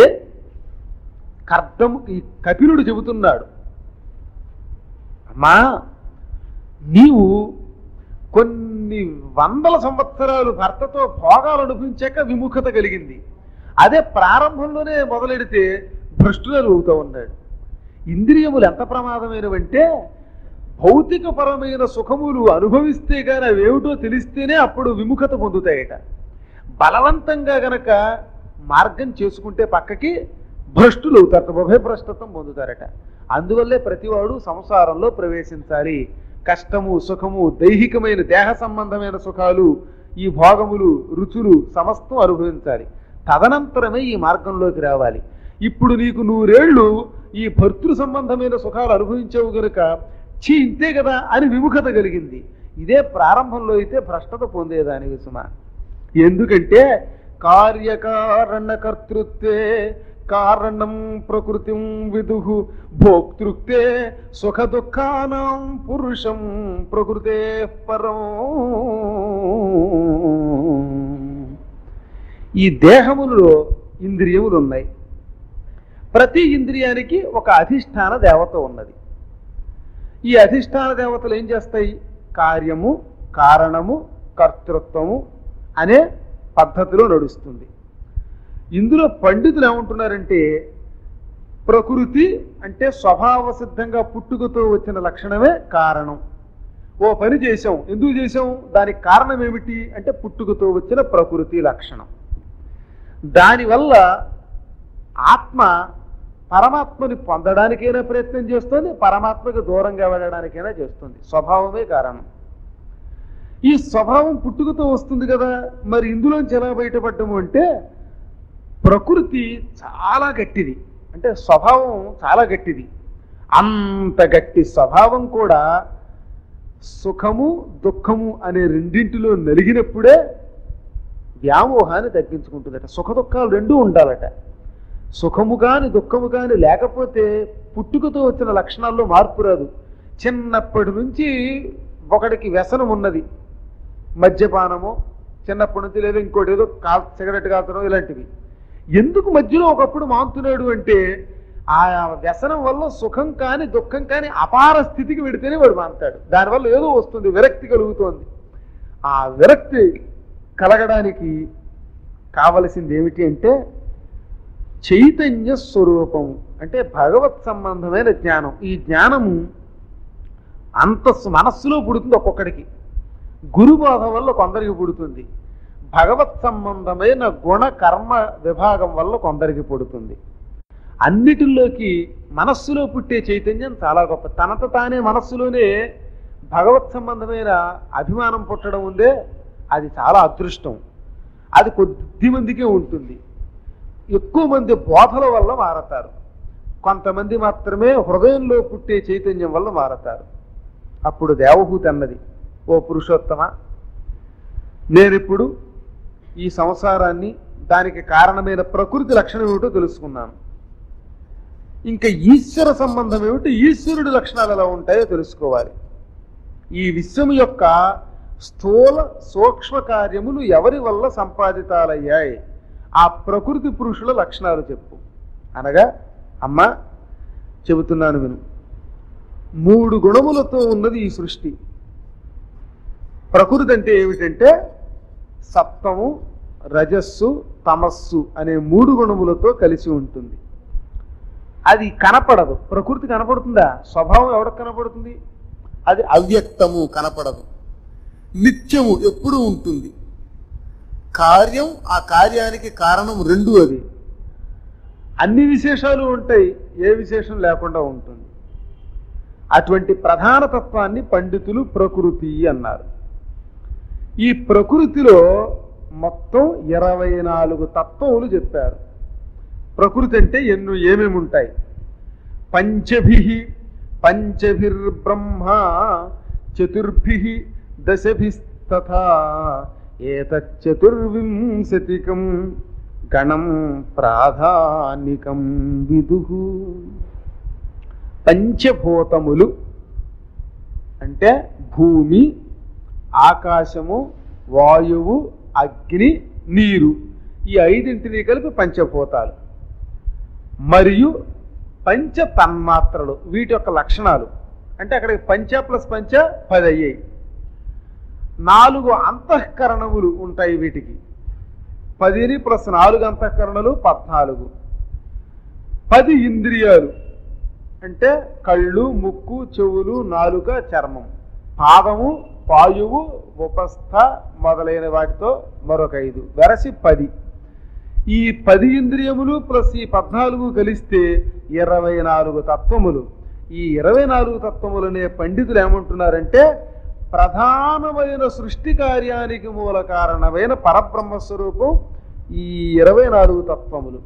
ఈ కపిలుడు చెబుతున్నాడు, అమ్మా నీవు కొన్ని వందల సంవత్సరాలు భర్తతో భోగాలు అనుభవించాక విముఖత కలిగింది. అదే ప్రారంభంలోనే మొదలెడితే భ్రష్టులు అవుతూ ఉన్నాడు. ఇంద్రియములు ఎంత ప్రమాదమైనవంటే భౌతికపరమైన సుఖములు అనుభవిస్తే కానీ అవేమిటో తెలిస్తేనే అప్పుడు విముఖత పొందుతాయట. బలవంతంగా గనక మార్గం చేసుకుంటే పక్కకి భ్రష్టులు అవుతారట, భ్రష్టత్వం పొందుతారట. అందువల్లే ప్రతివాడు సంసారంలో ప్రవేశించాలి. కష్టము సుఖము దైహికమైన దేహ సంబంధమైన సుఖాలు, ఈ భోగములు రుచులు సమస్తం అనుభవించాలి. తదనంతరమే ఈ మార్గంలోకి రావాలి. ఇప్పుడు నీకు 100 ఏళ్ళు ఈ భర్తృ సంబంధమైన సుఖాలు అనుభవించావు గనుక ఇంతే కదా అని విముఖత కలిగింది. ఇదే ప్రారంభంలో అయితే భ్రష్టత పొందేదాని సుమ. ఎందుకంటే కార్యకారణ కర్తృత్వే కారణం ప్రకృతిం విదుహు భోక్తృత్వే సుఖ దుఃఖానాం పురుషం ప్రకృతే పరం. ఈ దేహములో ఇంద్రియములు ఉన్నాయి. ప్రతి ఇంద్రియానికి ఒక అధిష్టాన దేవత ఉన్నది. ఈ అధిష్టాన దేవతలు ఏం చేస్తాయి? కార్యము, కారణము, కర్తృత్వము అనే పద్ధతిలో నడుస్తుంది. ఇందులో పండితులు ఏమంటున్నారంటే ప్రకృతి అంటే స్వభావ సిద్ధంగా పుట్టుకతో వచ్చిన లక్షణమే కారణం. ఓ పని చేశాం, ఎందుకు చేశాం? దానికి కారణం ఏమిటి అంటే పుట్టుకతో వచ్చిన ప్రకృతి లక్షణం. దానివల్ల ఆత్మ పరమాత్మని పొందడానికైనా ప్రయత్నం చేస్తుంది, పరమాత్మకి దూరంగా వెళ్ళడానికైనా చేస్తుంది. స్వభావమే కారణం. ఈ స్వభావం పుట్టుకతో వస్తుంది కదా, మరి ఇందులోంచి ఎలా బయటపడ్డము అంటే ప్రకృతి చాలా గట్టిది, అంటే స్వభావం చాలా గట్టిది. అంత గట్టి స్వభావం కూడా సుఖము దుఃఖము అనే రెండింటిలో నలిగినప్పుడే వ్యామోహాన్ని తగ్గించుకుంటుందట. సుఖ దుఃఖాలు రెండూ ఉండాలట. సుఖము కాని దుఃఖము కాని లేకపోతే పుట్టుకతో వచ్చిన లక్షణాల్లో మార్పు రాదు. చిన్నప్పటి నుంచి ఒకడికి వ్యసనం ఉన్నది, మద్యపానము చిన్నప్పటి నుంచి, లేదా ఇంకోటి ఏదో సిగరెట్ కాల్చడం ఇలాంటివి. ఎందుకు మధ్యలో ఒకప్పుడు మాంతున్నాడు అంటే ఆ వ్యసనం వల్ల సుఖం కాని దుఃఖం కాని అపార స్థితికి వెడితేనే వాడు మాంతాడు. దానివల్ల ఏదో వస్తుంది, విరక్తి కలుగుతోంది. ఆ విరక్తి కలగడానికి కావలసింది ఏమిటి అంటే చైతన్య స్వరూపము, అంటే భగవత్ సంబంధమైన జ్ఞానం. ఈ జ్ఞానము అంత మనస్సులో పుడుతుంది ఒక్కొక్కడికి. గురుబోధ వల్ల కొందరికి పుడుతుంది, భగవత్ సంబంధమైన గుణ కర్మ విభాగం వల్ల కొందరికి పుడుతుంది. అన్నిటిలోకి మనస్సులో పుట్టే చైతన్యం చాలా గొప్ప. తనతో తానే మనస్సులోనే భగవత్ సంబంధమైన అభిమానం పుట్టడం ఉందే, అది చాలా అదృష్టం. అది కొద్ది మందికే ఉంటుంది. ఎక్కువ మంది బోధల వల్ల మారతారు, కొంతమంది మాత్రమే హృదయంలో పుట్టే చైతన్యం వల్ల మారతారు. అప్పుడు దేవహూతి అన్నది, ఓ పురుషోత్తమ, నేనిప్పుడు ఈ సంసారాన్ని, దానికి కారణమైన ప్రకృతి లక్షణం ఏమిటో తెలుసుకున్నాను. ఇంకా ఈశ్వర సంబంధం ఏమిటి, ఈశ్వరుడి లక్షణాలు ఎలా ఉంటాయో తెలుసుకోవాలి. ఈ విశ్వం యొక్క స్థూల సూక్ష్మ కార్యములు ఎవరి వల్ల సంపాదితాలయ్యాయి, ఆ ప్రకృతి పురుషుల లక్షణాలు చెప్పు అనగా, అమ్మ చెబుతున్నాను విను. 3 గుణములతో ఉన్నది ఈ సృష్టి. ప్రకృతి అంటే ఏమిటంటే సప్తము, రజస్సు, తమస్సు అనే 3 గుణములతో కలిసి ఉంటుంది. అది కనపడదు. ప్రకృతి కనపడుతుందా? స్వభావం ఎవరికి కనపడుతుంది? అది అవ్యక్తము, కనపడదు. నిత్యము, ఎప్పుడూ ఉంటుంది. కార్యం, ఆ కార్యానికి కారణం 2 అది. అన్ని విశేషాలు ఉంటాయి, ఏ విశేషం లేకుండా ఉంటుంది. అటువంటి ప్రధాన తత్వాన్ని పండితులు ప్రకృతి అన్నారు. ఈ ప్రకృతిలో మొత్తం 24 తత్వములు చెప్పారు. ప్రకృతి అంటే ఏమేమి ఉంటాయి? పంచభిర్బ్రహ్మ చతుర్భిః దశభిస్తథా ఏతచ్చతుర్వింశతికం గణం ప్రాధానికం విదుః. పంచభూతములు అంటే భూమి, ఆకాశము, వాయువు, అగ్ని, నీరు, ఈ 5 కలిపి పంచభూతాలు. మరియు పంచ తన్మాత్రలు, వీటి యొక్క లక్షణాలు. అంటే అక్కడికి పంచ ప్లస్ పంచ 10 అయ్యాయి. 4 అంతఃకరణములు ఉంటాయి వీటికి. 10 ప్లస్ 4 అంతఃకరణలు 14. 10 ఇంద్రియాలు అంటే కళ్ళు, ముక్కు, చెవులు, నాలుక, చర్మం, పాదము, పాయువు, ఉపస్థ మొదలైన వాటితో మరొక 5, వెరసి 10. ఈ 10 ఇంద్రియములు ప్లస్ ఈ 14 కలిస్తే 24 తత్వములు. ఈ 24 తత్వములనే పండితులు ఏమంటున్నారంటే ప్రధానమైన సృష్టి కార్యానికి మూల కారణమైన పరబ్రహ్మస్వరూపం ఈ 24 తత్వములు.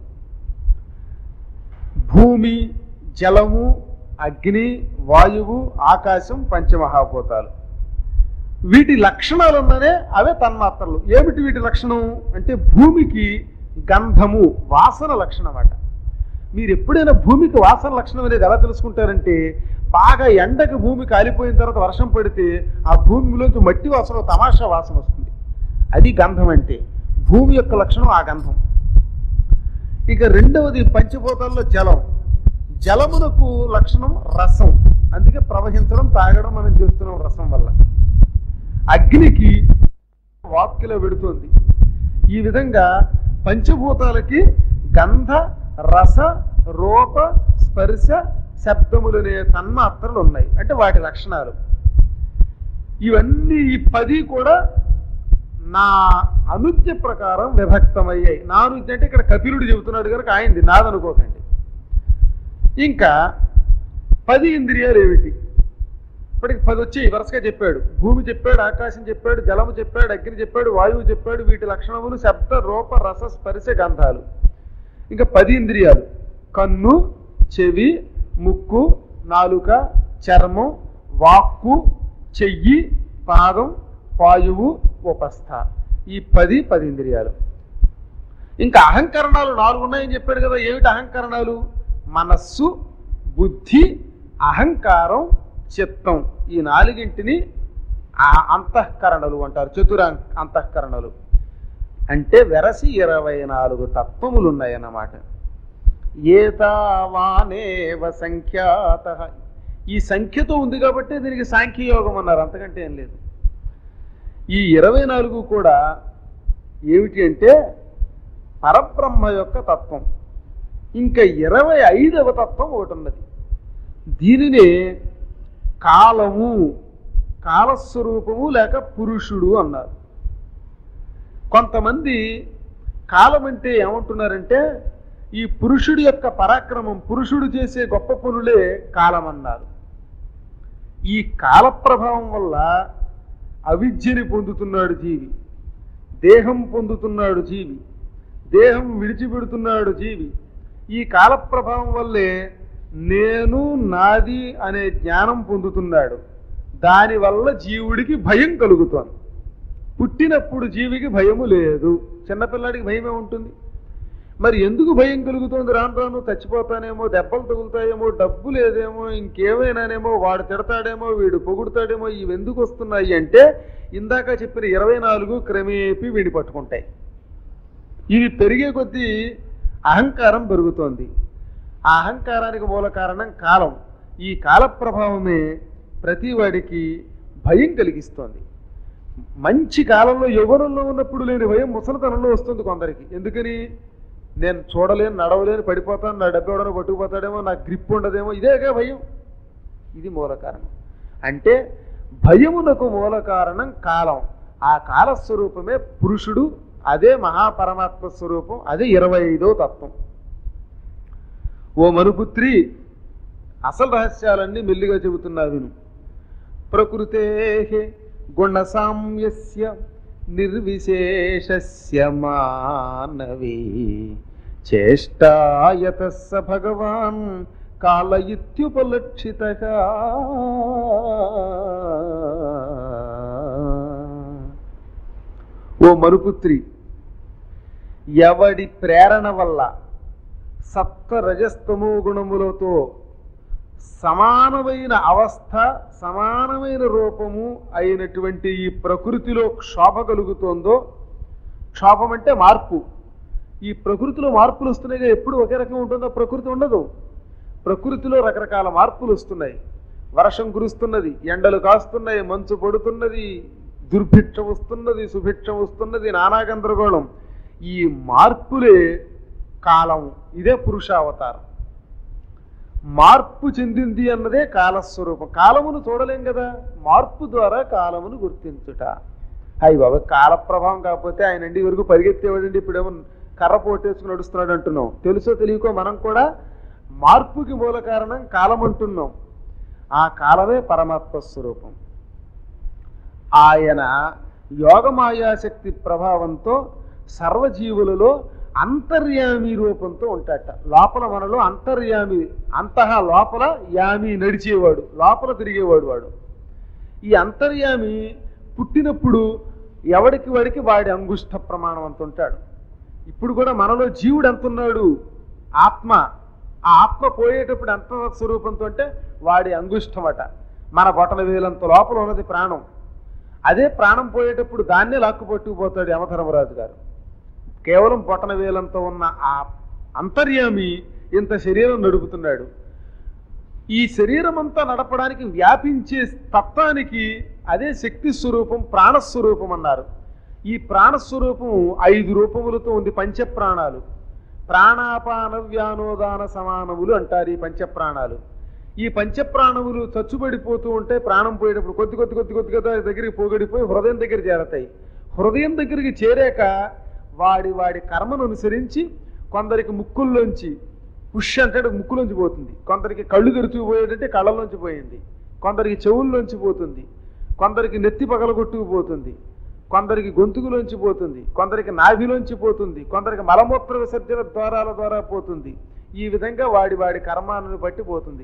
భూమి, జలము, అగ్ని, వాయువు, ఆకాశం పంచమహాభూతాలు. వీటి లక్షణాలున్ననే అవే తన్మాత్రలు. ఏమిటి వీటి లక్షణం అంటే భూమికి గంధము, వాసన లక్షణం అట. మీరు ఎప్పుడైనా భూమికి వాసన లక్షణం అనేది ఎలా తెలుసుకుంటారంటే, బాగా ఎండకు భూమి కాలిపోయిన తర్వాత వర్షం పడితే ఆ భూమిలోంచి మట్టి వాసన, తమాషా వాసన వస్తుంది. అది గంధం అంటే. భూమి యొక్క లక్షణం ఆ గంధం. ఇక రెండవది పంచభూతాల్లో జలం. జలమునకు లక్షణం రసం, అందుకే ప్రవహించడం, తాగడం మనం చేస్తున్నాం రసం వల్ల. అగ్నికి వాక్కులో పెడుతుంది. ఈ విధంగా పంచభూతాలకి గంధ, రస, రూప, స్పర్శ, శబ్దములనే తన్మాత్రలు ఉన్నాయి. అంటే వాటి లక్షణాలు ఇవన్నీ. ఈ 10 కూడా నా అనుజ్ఞ ప్రకారం విభక్తమయ్యాయి. నా అనుజ్ఞ అంటే ఇక్కడ కపిలుడు చెబుతున్నాడు కనుక ఆయనది, నాదనుకోకండి. ఇంకా 10 ఇంద్రియాలు ఏమిటి? ఇప్పటికి 10 వచ్చాయి, వరుసగా చెప్పాడు. భూమి చెప్పాడు, ఆకాశం చెప్పాడు, జలము చెప్పాడు, అగ్ని చెప్పాడు, వాయువు చెప్పాడు. వీటి లక్షణములు శబ్ద, రూప, రస, స్పర్శ, గంధాలు. ఇంకా 10 ఇంద్రియాలు: కన్ను, చెవి, ముక్కు, నాలుక, చర్మం, వాక్కు, చెయ్యి, పాదం, పాయువు, ఉపస్థ. ఈ 10 ఇంద్రియాలు. ఇంకా అహంకరణాలు 4 ఉన్నాయని చెప్పాడు కదా. ఏమిటి అహంకరణాలు? మనస్సు, బుద్ధి, అహంకారం, చిత్తం. ఈ 4 అంతఃకరణలు అంటారు. అంతఃకరణలు అంటే వెరసి 24 తత్వములు ఉన్నాయన్నమాట. ఏతావానేవ సంఖ్యాత. ఈ సంఖ్యతో ఉంది కాబట్టి దీనికి సాంఖ్యయోగం అన్నారు, అంతకంటే ఏం లేదు. ఈ 24 కూడా ఏమిటి అంటే పరబ్రహ్మ యొక్క తత్వం. ఇంకా 25వ తత్వం ఒకటి ఉన్నది. దీనినే కాలము కాలస్వరూపము లేక పురుషుడు అన్నారు. కొంతమంది కాలం అంటే ఏమంటున్నారంటే ఈ పురుషుడి యొక్క పరాక్రమం, పురుషుడు చేసే గొప్ప పనులే కాలం అన్నారు. ఈ కాల ప్రభావం వల్ల అవిద్యని పొందుతున్నాడు జీవి, దేహం పొందుతున్నాడు జీవి, దేహం విడిచిపెడుతున్నాడు జీవి. ఈ కాల ప్రభావం వల్లే నేను నాది అనే జ్ఞానం పొందుతున్నాడు. దానివల్ల జీవుడికి భయం కలుగుతోంది. పుట్టినప్పుడు జీవికి భయము లేదు, చిన్నపిల్లాడికి భయమే ఉంటుంది. మరి ఎందుకు భయం కలుగుతోంది? రాను రాను చచ్చిపోతానేమో, దెబ్బలు తగులుతాయేమో, డబ్బు లేదేమో, ఇంకేమైనానేమో, వాడు తిడతాడేమో, వీడు పొగుడుతాడేమో, ఇవి ఎందుకు వస్తున్నాయి అంటే ఇందాక చెప్పిన 24 క్రమేపీ వీడి పట్టుకుంటాయి. ఇవి పెరిగే కొద్దీ అహంకారం పెరుగుతోంది. ఆ అహంకారానికి మూల కారణం కాలం. ఈ కాల ప్రభావమే ప్రతి వాడికి భయం కలిగిస్తోంది. మంచి కాలంలో యవ్వనంలో ఉన్నప్పుడు లేని భయం ముసలితనంలో వస్తుంది కొందరికి. ఎందుకని? నేను చూడలేను, నడవలేను, పడిపోతాను, నా డబ్బు ఎవడనో పట్టుకుపోతాడేమో, నాకు గ్రిప్ ఉండదేమో, ఇదేగా భయం. ఇది మూల కారణం. అంటే భయమునకు మూల కారణం కాలం. ఆ కాల స్వరూపమే పురుషుడు, అదే మహాపరమాత్మ స్వరూపం, అదే 25వ తత్వం. ఓ మనుపుత్రి, అసలు రహస్యాలన్నీ మెల్లిగా చెబుతున్నా విను. ప్రకృతే గుణసామ్యస్య నిర్విశేషస్య మానవీ చేష్టాయతః స భగవాన్ కాల ఇత్యుపలక్షితః. ఓ మనుపుత్రి, ఎవడి ప్రేరణ వల్ల సత్వ రజస్తమో గుణములతో సమానమైన అవస్థ, సమానమైన రూపము అయినటువంటి ఈ ప్రకృతిలో క్షోభ కలుగుతోందో, క్షోభం అంటే మార్పు. ఈ ప్రకృతిలో మార్పులు వస్తున్నాయిగా, ఎప్పుడు ఒకే రకం ఉంటుందో ప్రకృతి ఉండదు. ప్రకృతిలో రకరకాల మార్పులు వస్తున్నాయి. వర్షం కురుస్తున్నది, ఎండలు కాస్తున్నాయి, మంచు పడుతున్నది, దుర్భిక్షం వస్తున్నది, సుభిక్షం వస్తున్నది, నానా గందరగోళం. ఈ మార్పులే కాలం. ఇదే పురుషావతారం. మార్పు చెందింది అన్నదే కాలస్వరూపం. కాలమును చూడలేం కదా, మార్పు ద్వారా కాలమును గుర్తించుట. అయ్యి బాబా, కాల ప్రభావం కాకపోతే ఆయన అండి వరకు పరిగెత్తేవాడండి, ఇప్పుడేమో కర్ర పోటేసుకుని నడుస్తున్నాడు అంటున్నాం. తెలుసో తెలియకో మనం కూడా మార్పుకి మూల కారణం కాలం అంటున్నాం. ఆ కాలమే పరమాత్మ స్వరూపం. ఆయన యోగమాయాశక్తి ప్రభావంతో సర్వజీవులలో అంతర్యామి రూపంతో ఉంటాట. లోపల మనలో అంతర్యామి, అంతహా లోపల యామి, నడిచేవాడు, లోపల తిరిగేవాడు వాడు. ఈ అంతర్యామి పుట్టినప్పుడు ఎవడికి వాడికి వాడి అంగుష్ట ప్రమాణం అంత ఉంటాడు. ఇప్పుడు కూడా మనలో జీవుడు ఎంత ఉన్నాడు? ఆత్మ. ఆ ఆత్మ పోయేటప్పుడు ఎంత స్వరూపంతో అంటే వాడి అంగుష్టమట. మన బొటన వేలంత లోపల ఉన్నది ప్రాణం. అదే ప్రాణం పోయేటప్పుడు దాన్నే లాక్కుపట్టుకుపోతాడు యమధర్మరాజు గారు. కేవలం బొటన వేలంతో ఉన్న ఆ అంతర్యామి ఇంత శరీరం నడుపుతున్నాడు. ఈ శరీరం అంతా నడపడానికి వ్యాపించే తత్వానికి అదే శక్తి స్వరూపం, ప్రాణస్వరూపం అన్నారు. ఈ ప్రాణస్వరూపం 5 రూపములతో ఉంది. పంచప్రాణాలు, ప్రాణాపాన వ్యానోదాన సమానములు అంటారు ఈ పంచప్రాణాలు. ఈ పంచప్రాణములు చచ్చుబడిపోతూ ఉంటే ప్రాణం పోయేటప్పుడు కొద్ది కొద్ది కొద్ది కొద్దిగా దగ్గరికి పోగడిపోయి హృదయం దగ్గర చేరతాయి. హృదయం దగ్గరికి చేరాక వాడి వాడి కర్మను అనుసరించి కొందరికి ముక్కుల్లోంచి పుష్ అంటే ముక్కులోంచి పోతుంది, కొందరికి కళ్ళు తెరుచుకుపోయేటంటే కళ్ళలోంచి పోయింది, కొందరికి చెవుల్లోంచి పోతుంది, కొందరికి నెత్తి పగలగొట్టుకుపోతుంది, కొందరికి గొంతుకులోంచి పోతుంది, కొందరికి నాభిలోంచి పోతుంది, కొందరికి మలమూత్ర విసర్జన ద్వారాల ద్వారా పోతుంది. ఈ విధంగా వాడి వాడి కర్మాలను బట్టి పోతుంది.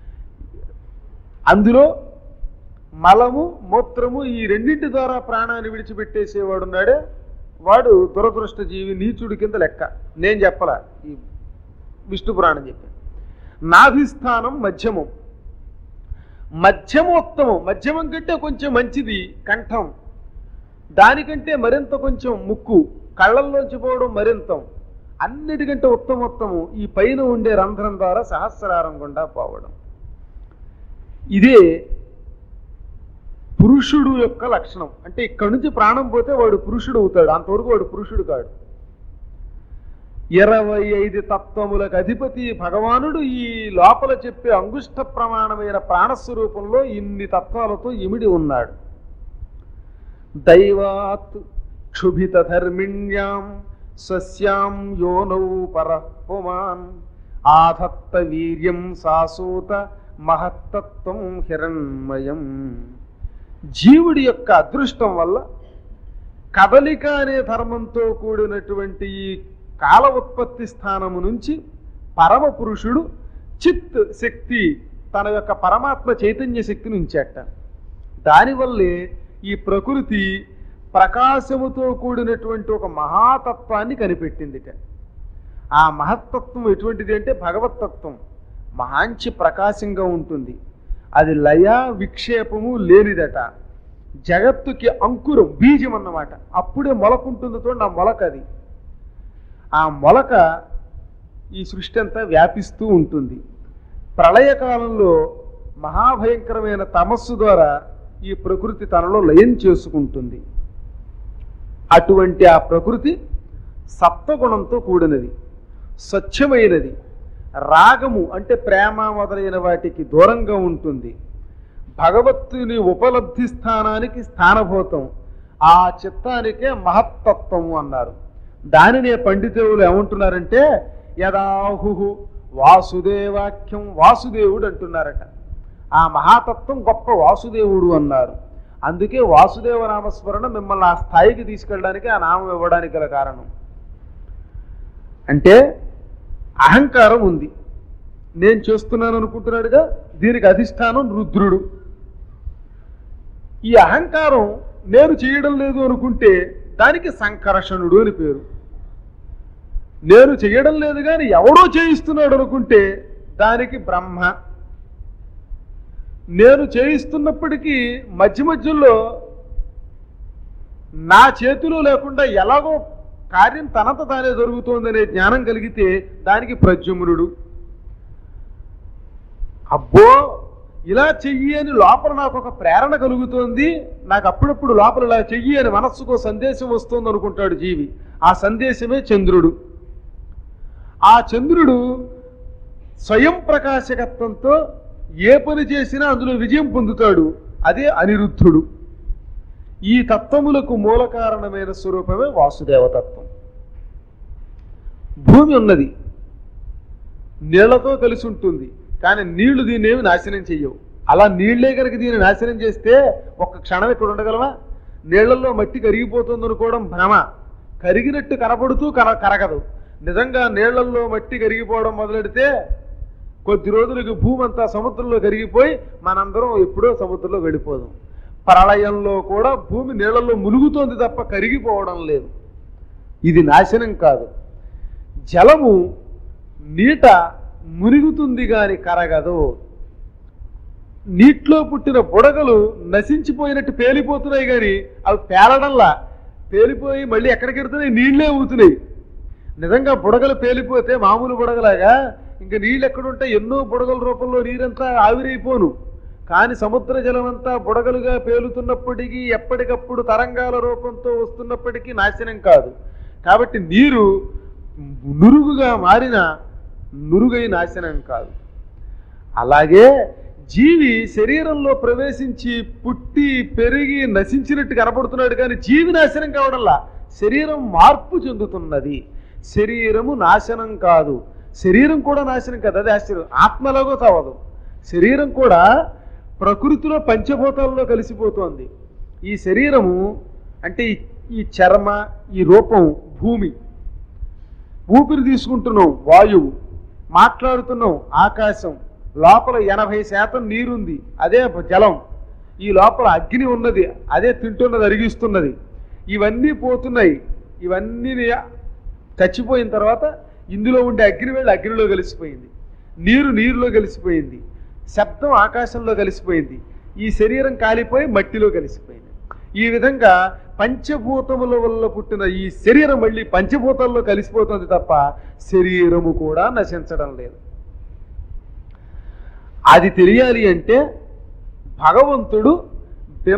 అందులో మలము మూత్రము ఈ రెండింటి ద్వారా ప్రాణాన్ని విడిచిపెట్టేసేవాడు ఉన్నాడే, వాడు దురదృష్ట జీవి, నీచుడి కింద లెక్క. నేను చెప్పలా, ఈ విష్ణు పురాణం చెప్పాను. నాభిస్థానం మధ్యమం, మధ్యమోత్తమం. మధ్యమం కంటే కొంచెం మంచిది కంఠం, దానికంటే మరింత కొంచెం ముక్కు, కళ్ళల్లోంచి పోవడం మరింతం, అన్నిటికంటే ఉత్తమోత్తము ఈ పైన ఉండే రంధ్రం ద్వారా సహస్రారం గుండా పోవడం. ఇదే పురుషుడు యొక్క లక్షణం. అంటే ఇక్కడి నుంచి ప్రాణం పోతే వాడు పురుషుడు అవుతాడు, అంతవరకు వాడు పురుషుడు కాడు. 25 తత్వములకు అధిపతి భగవానుడు ఈ లోపల చెప్పే అంగుష్ట ప్రమాణమైన ప్రాణస్వరూపంలో ఇన్ని తత్వాలతో ఇమిడి ఉన్నాడు. దైవాత్ క్షుభిత ధర్మిణ్యాం స్వస్యాం యోనౌ పరపుమాన్ ఆధత్త వీర్యం సాసూత మహత్తత్వం హిరణ్మయం. జీవుడి యొక్క అదృష్టం వల్ల కదలిక అనే ధర్మంతో కూడినటువంటి ఈ కాల ఉత్పత్తి స్థానము నుంచి పరమ పురుషుడు చిత్ శక్తి తన యొక్క పరమాత్మ చైతన్య శక్తిని ఉంచేట. దానివల్లే ఈ ప్రకృతి ప్రకాశముతో కూడినటువంటి ఒక మహాతత్వాన్ని కనిపెట్టిందిట. ఆ మహత్తత్వం ఎటువంటిది అంటే భగవత్తత్వం. మహాంచి ప్రకాశంగా ఉంటుంది. అది లయ విక్షేపము లేనిదట. జగత్తుకి అంకురం, బీజం అన్నమాట. అప్పుడే మొలకుంటుంది చూడండి, ఆ మొలక అది. ఆ మొలక ఈ సృష్టి అంతా వ్యాపిస్తూ ఉంటుంది. ప్రళయకాలంలో మహాభయంకరమైన తమస్సు ద్వారా ఈ ప్రకృతి తనలో లయం చేసుకుంటుంది. అటువంటి ఆ ప్రకృతి సత్వగుణంతో కూడినది, స్వచ్ఛమైనది. రాగము అంటే ప్రేమ మొదలైన వాటికి దూరంగా ఉంటుంది. భగవత్తుని ఉపలబ్ధి స్థానానికి స్థానభూతం. ఆ చిత్తానికే మహత్తత్వము అన్నారు. దానినే పండితులు ఏమంటున్నారంటే యదాహు వాసుదేవాఖ్యం, వాసుదేవుడు అంటున్నారట. ఆ మహాతత్వం గొప్ప వాసుదేవుడు అన్నారు. అందుకే వాసుదేవ నామస్మరణ మిమ్మల్ని ఆ స్థాయికి తీసుకెళ్ళడానికి ఆ నామం ఇవ్వడానికి గల కారణం. అంటే అహంకారం ఉంది, నేను చేస్తున్నాను అనుకుంటున్నాడుగా, దీనికి అధిష్టానం రుద్రుడు. ఈ అహంకారం నేను చేయడం లేదు అనుకుంటే దానికి సంకర్షణుడు అని పేరు. నేను చేయడం లేదు కానీ ఎవడో చేయిస్తున్నాడు అనుకుంటే దానికి బ్రహ్మ. నేను చేయిస్తున్నప్పటికీ మధ్య మధ్యలో నా చేతిలో లేకుండా ఎలాగో కార్యం తనంత తానే జరుగుతోందనే జ్ఞానం కలిగితే దానికి ప్రద్యుమ్నుడు. అబ్బో ఇలా చెయ్యి అని లోపల నాకు ఒక ప్రేరణ కలుగుతోంది, నాకు అప్పుడప్పుడు లోపల ఇలా చెయ్యి అని మనస్సుకో సందేశం వస్తుంది అనుకుంటాడు జీవి. ఆ సందేశమే చంద్రుడు. ఆ చంద్రుడు స్వయం ప్రకాశకత్వంతో ఏ పని చేసినా అందులో విజయం పొందుతాడు. అదే అనిరుద్ధుడు. ఈ తత్వములకు మూల కారణమైన స్వరూపమే వాసుదేవతత్వం. భూమి ఉన్నది, నీళ్లతో కలిసి ఉంటుంది, కానీ నీళ్లు దీన్ని ఏమి నాశనం చెయ్యవు. అలా నీళ్లే కనుక దీన్ని నాశనం చేస్తే ఒక్క క్షణం ఇక్కడ ఉండగలవా? నీళ్లలో మట్టి కరిగిపోతుంది అనుకోవడం భ్రమ. కరిగినట్టు కనబడుతూ కరగదు. నిజంగా నీళ్లలో మట్టి కరిగిపోవడం మొదలెడితే కొద్ది రోజులకి భూమి అంతా సముద్రంలో కరిగిపోయి మనందరం ఎప్పుడో సముద్రంలో వెళ్ళిపోదాం. ప్రళయంలో కూడా భూమి నీళ్లలో మునుగుతోంది తప్ప కరిగిపోవడం లేదు. ఇది నాశనం కాదు. జలము నీట మునుగుతుంది గాని కరగదు. నీటిలో పుట్టిన బుడగలు నశించిపోయినట్టు పేలిపోతున్నాయి కానీ అవి పేలడంలా, పేలిపోయి మళ్ళీ ఎక్కడికి వెళ్తున్నాయి? నీళ్లే ఊతున్నాయి. నిజంగా బుడగలు పేలిపోతే మామూలు బుడగలాగా ఇంకా నీళ్ళు ఎక్కడుంటే ఎన్నో బుడగల రూపంలో నీరంతా ఆవిరైపోను. కానీ సముద్ర జలం అంతా బుడగలుగా పేలుతున్నప్పటికీ ఎప్పటికప్పుడు తరంగాల రూపంతో వస్తున్నప్పటికీ నాశనం కాదు. కాబట్టి నీరు నురుగుగా మారిన నురుగై నాశనం కాదు. అలాగే జీవి శరీరంలో ప్రవేశించి పుట్టి పెరిగి నశించినట్టు కనపడుతున్నాడు కానీ జీవి నాశనం కావడంలా, శరీరం మార్పు చెందుతున్నది. శరీరము నాశనం కాదు, శరీరం కూడా నాశనం కాదు. అది ఆశ్చర్యం. ఆత్మలాగో తవదు. శరీరం కూడా ప్రకృతిలో పంచభూతాల్లో కలిసిపోతోంది. ఈ శరీరము అంటే ఈ చర్మ, ఈ రూపం భూమి, ఊపిరి తీసుకుంటున్నాం వాయువు, మాట్లాడుతున్నాం ఆకాశం, లోపల 80% నీరుంది అదే జలం, ఈ లోపల అగ్ని ఉన్నది అదే తింటున్నది అరిగిస్తున్నది. ఇవన్నీ పోతున్నాయి. ఇవన్నీ చచ్చిపోయిన తర్వాత ఇందులో ఉండే అగ్ని వెళ్ళి అగ్నిలో కలిసిపోయింది, నీరు నీరులో కలిసిపోయింది, శబ్దం ఆకాశంలో కలిసిపోయింది, ఈ శరీరం కాలిపోయి మట్టిలో కలిసిపోయింది. ఈ విధంగా పంచభూతముల వల్ల పుట్టిన ఈ శరీరం మళ్ళీ పంచభూతాల్లో కలిసిపోతుంది తప్ప శరీరము కూడా నశించడం లేదు. అది తెలియాలి అంటే భగవంతుడు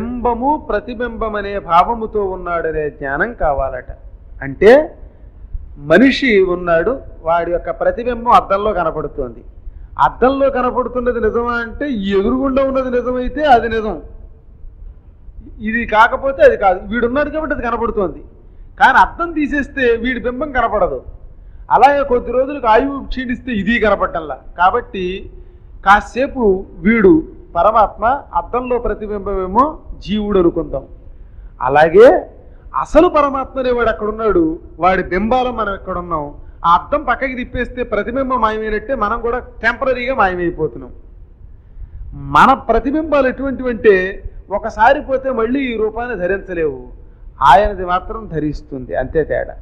బింబము ప్రతిబింబం అనే భావముతో ఉన్నాడనే జ్ఞానం కావాలట. అంటే మనిషి ఉన్నాడు, వాడి యొక్క ప్రతిబింబం అద్దంలో కనపడుతోంది. అద్దంలో కనపడుతున్నది నిజమా అంటే ఈ ఎదురుగుండా ఉన్నది నిజమైతే అది నిజం, ఇది కాకపోతే అది కాదు. వీడున్నాడు కాబట్టి అది కనపడుతోంది, కానీ అద్దం తీసేస్తే వీడి బింబం కనపడదు. అలాగే కొద్ది రోజులకు ఆయువు క్షీణిస్తే ఇది కనపడటంలా. కాబట్టి కాసేపు వీడు పరమాత్మ, అద్దంలో ప్రతిబింబమేమో జీవుడు అనుకుందాం. అలాగే అసలు పరమాత్మ అనేవాడు అక్కడున్నాడు, వాడి బింబాలం మనం ఎక్కడున్నాం. ఆ అద్దం పక్కకి తిప్పేస్తే ప్రతిబింబం మాయమైనట్టే మనం కూడా టెంపరీగా మాయమైపోతున్నాం. మన ప్రతిబింబాలు ఎటువంటివంటే ఒకసారి పోతే మళ్ళీ ఈ రూపాన్ని ధరించలేవు, ఆయనది మాత్రం ధరిస్తుంది, అంతే తేడా.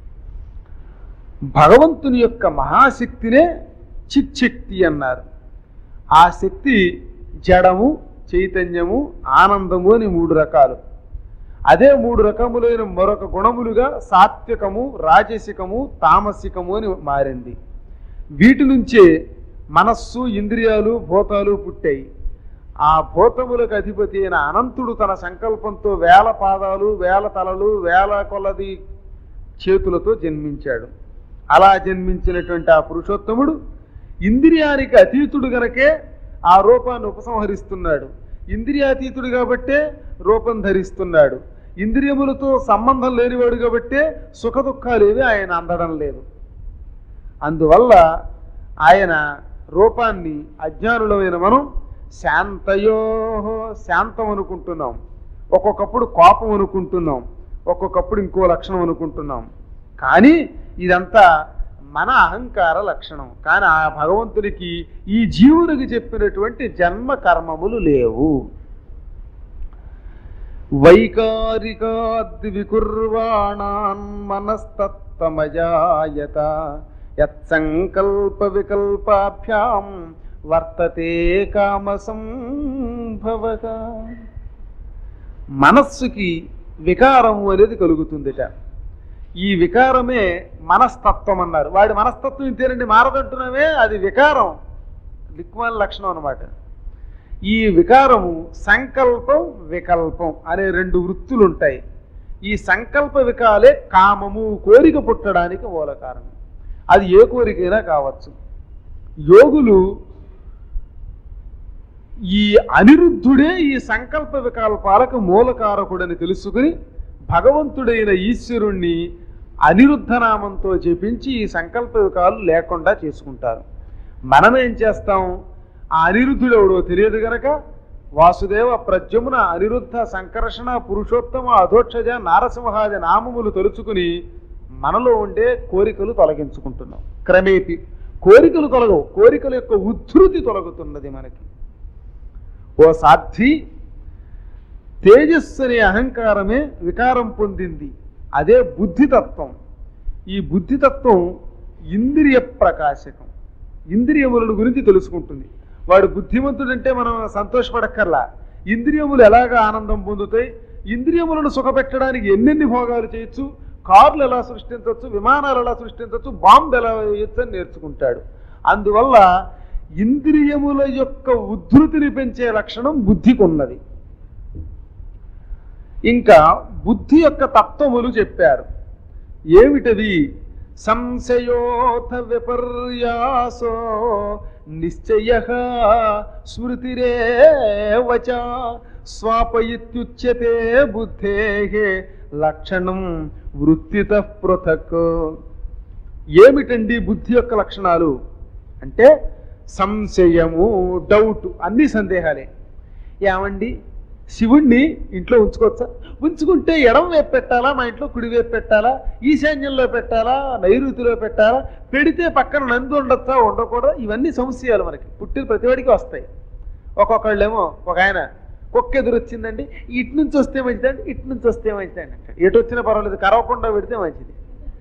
భగవంతుని యొక్క మహాశక్తినే చిచ్చక్తి అన్నారు. ఆ శక్తి జడము, చైతన్యము, ఆనందము అని 3 రకాలు. అదే 3 రకములైన మరొక గుణములుగా సాత్వికము, రాజసికము, తామసికము అని మారింది. వీటి నుంచే మనస్సు, ఇంద్రియాలు, భూతాలు పుట్టాయి. ఆ భూతములకు అధిపతి అయిన అనంతుడు తన సంకల్పంతో 1000 పాదాలు, 1000 తలలు, 1000 కొలది చేతులతో జన్మించాడు. అలా జన్మించినటువంటి ఆ పురుషోత్తముడు ఇంద్రియానికి అతీతుడు గనకే ఆ రూపాన్ని ఉపసంహరిస్తున్నాడు. ఇంద్రియాతీతుడు కాబట్టే రూపం ధరిస్తున్నాడు. ఇంద్రియములతో సంబంధం లేనివాడు కాబట్టే సుఖ దుఃఖాలేవి ఆయన అందడం లేదు. అందువల్ల ఆయన రూపాన్ని అజ్ఞానులమైన మనం శాంతం అనుకుంటున్నాం, ఒక్కొక్కప్పుడు కోపం అనుకుంటున్నాం, ఒక్కొక్కప్పుడు ఇంకో లక్షణం అనుకుంటున్నాం. కానీ ఇదంతా మన అహంకార లక్షణం. కానీ ఆ భగవంతునికి ఈ జీవునికి చెప్పినటువంటి జన్మ కర్మములు లేవు. వైకారికాద్ వికుర్వాణాన్ మనస్తత్వమజాయత యత్సంకల్ప వికల్పాభ్యాం వర్తతే కామ సంభవః. మనస్సుకి వికారము అనేది కలుగుతుందిట. ఈ వికారమే మనస్తత్వం అన్నారు. వాడి మనస్తత్వం ఇంతేనండి, మారదంటున్నామే, అది వికారం, దిక్మాల లక్షణం అన్నమాట. ఈ వికారము సంకల్పం, వికల్పం అనే 2 వృత్తులు ఉంటాయి. ఈ సంకల్ప వికాలే కామము, కోరిక పుట్టడానికి మూల కారణం. అది ఏ కోరికైనా కావచ్చు. యోగులు ఈ అనిరుద్ధుడే ఈ సంకల్ప వికల్పాలకు మూలకారకుడని తెలుసుకుని భగవంతుడైన ఈశ్వరుణ్ణి అనిరుద్ధనామంతో జపించి ఈ సంకల్ప వికాలు లేకుండా చేసుకుంటారు. మనమేం చేస్తాం, ఆ అనిరుద్ధుడు ఎవడో తెలియదు గనక వాసుదేవ, ప్రద్యుమ్న, అనిరుద్ధ, సంకర్షణ, పురుషోత్తమ, అధోక్షజ, నారసింహాది నామములు తలుచుకుని మనలో ఉండే కోరికలు తొలగించుకుంటున్నాం. క్రమేపీ కోరికలు తొలగవు, కోరికల యొక్క ఉద్ధృతి తొలగుతున్నది మనకి. ఓ సాధ్వి, తేజస్సు అనే అహంకారమే వికారం పొందింది, అదే బుద్ధితత్వం. ఈ బుద్ధితత్వం ఇంద్రియ ప్రకాశకం, ఇంద్రియములను గురించి తెలుసుకుంటుంది. వాడు బుద్ధిమంతుడంటే మనం సంతోషపడక్కర్లా. ఇంద్రియములు ఎలాగ ఆనందం పొందుతాయి, ఇంద్రియములను సుఖపెట్టడానికి ఎన్నెన్ని భోగాలు చేయొచ్చు, కార్లు ఎలా సృష్టించవచ్చు, విమానాలు ఎలా సృష్టించవచ్చు, బాంబు ఎలా వేయచ్చు అని నేర్చుకుంటాడు. అందువల్ల ఇంద్రియముల యొక్క ఉద్ధృతిని పెంచే లక్షణం బుద్ధికి ఉన్నది. ఇంకా బుద్ధి యొక్క తత్వములు చెప్పారు. ఏమిటవి? సంశయోథ విపర్యాసో నిశ్చయః స్మృతిరేవచ స్వాపయిత్యుచ్యతే బుద్ధేః లక్షణం వృత్తితః పృథక్. ఏమిటండి బుద్ధి యొక్క లక్షణాలు అంటే సంశయము, డౌట్, అన్ని సందేహాలే. ఏమండి శివుణ్ణి ఇంట్లో ఉంచుకోవచ్చా? ఉంచుకుంటే ఎడం వైపు పెట్టాలా, మా ఇంట్లో కుడి వైపు పెట్టాలా, ఈశాన్యంలో పెట్టాలా, నైరుతిలో పెట్టాలా, పెడితే పక్కన నంది ఉండొచ్చా, ఉండకూడదా? ఇవన్నీ సంశయాలు మనకి పుట్టిన ప్రతివాడికి వస్తాయి. ఒక్కొక్కళ్ళేమో ఒక ఆయన కుక్క ఎదురు వచ్చిందండి, ఇటు నుంచి వస్తే మంచిదండి, ఇటు నుంచి వస్తే మంచిదండి అంటే, ఎటు వచ్చినా పర్వాలేదు కరవకుండా పెడితే మంచిది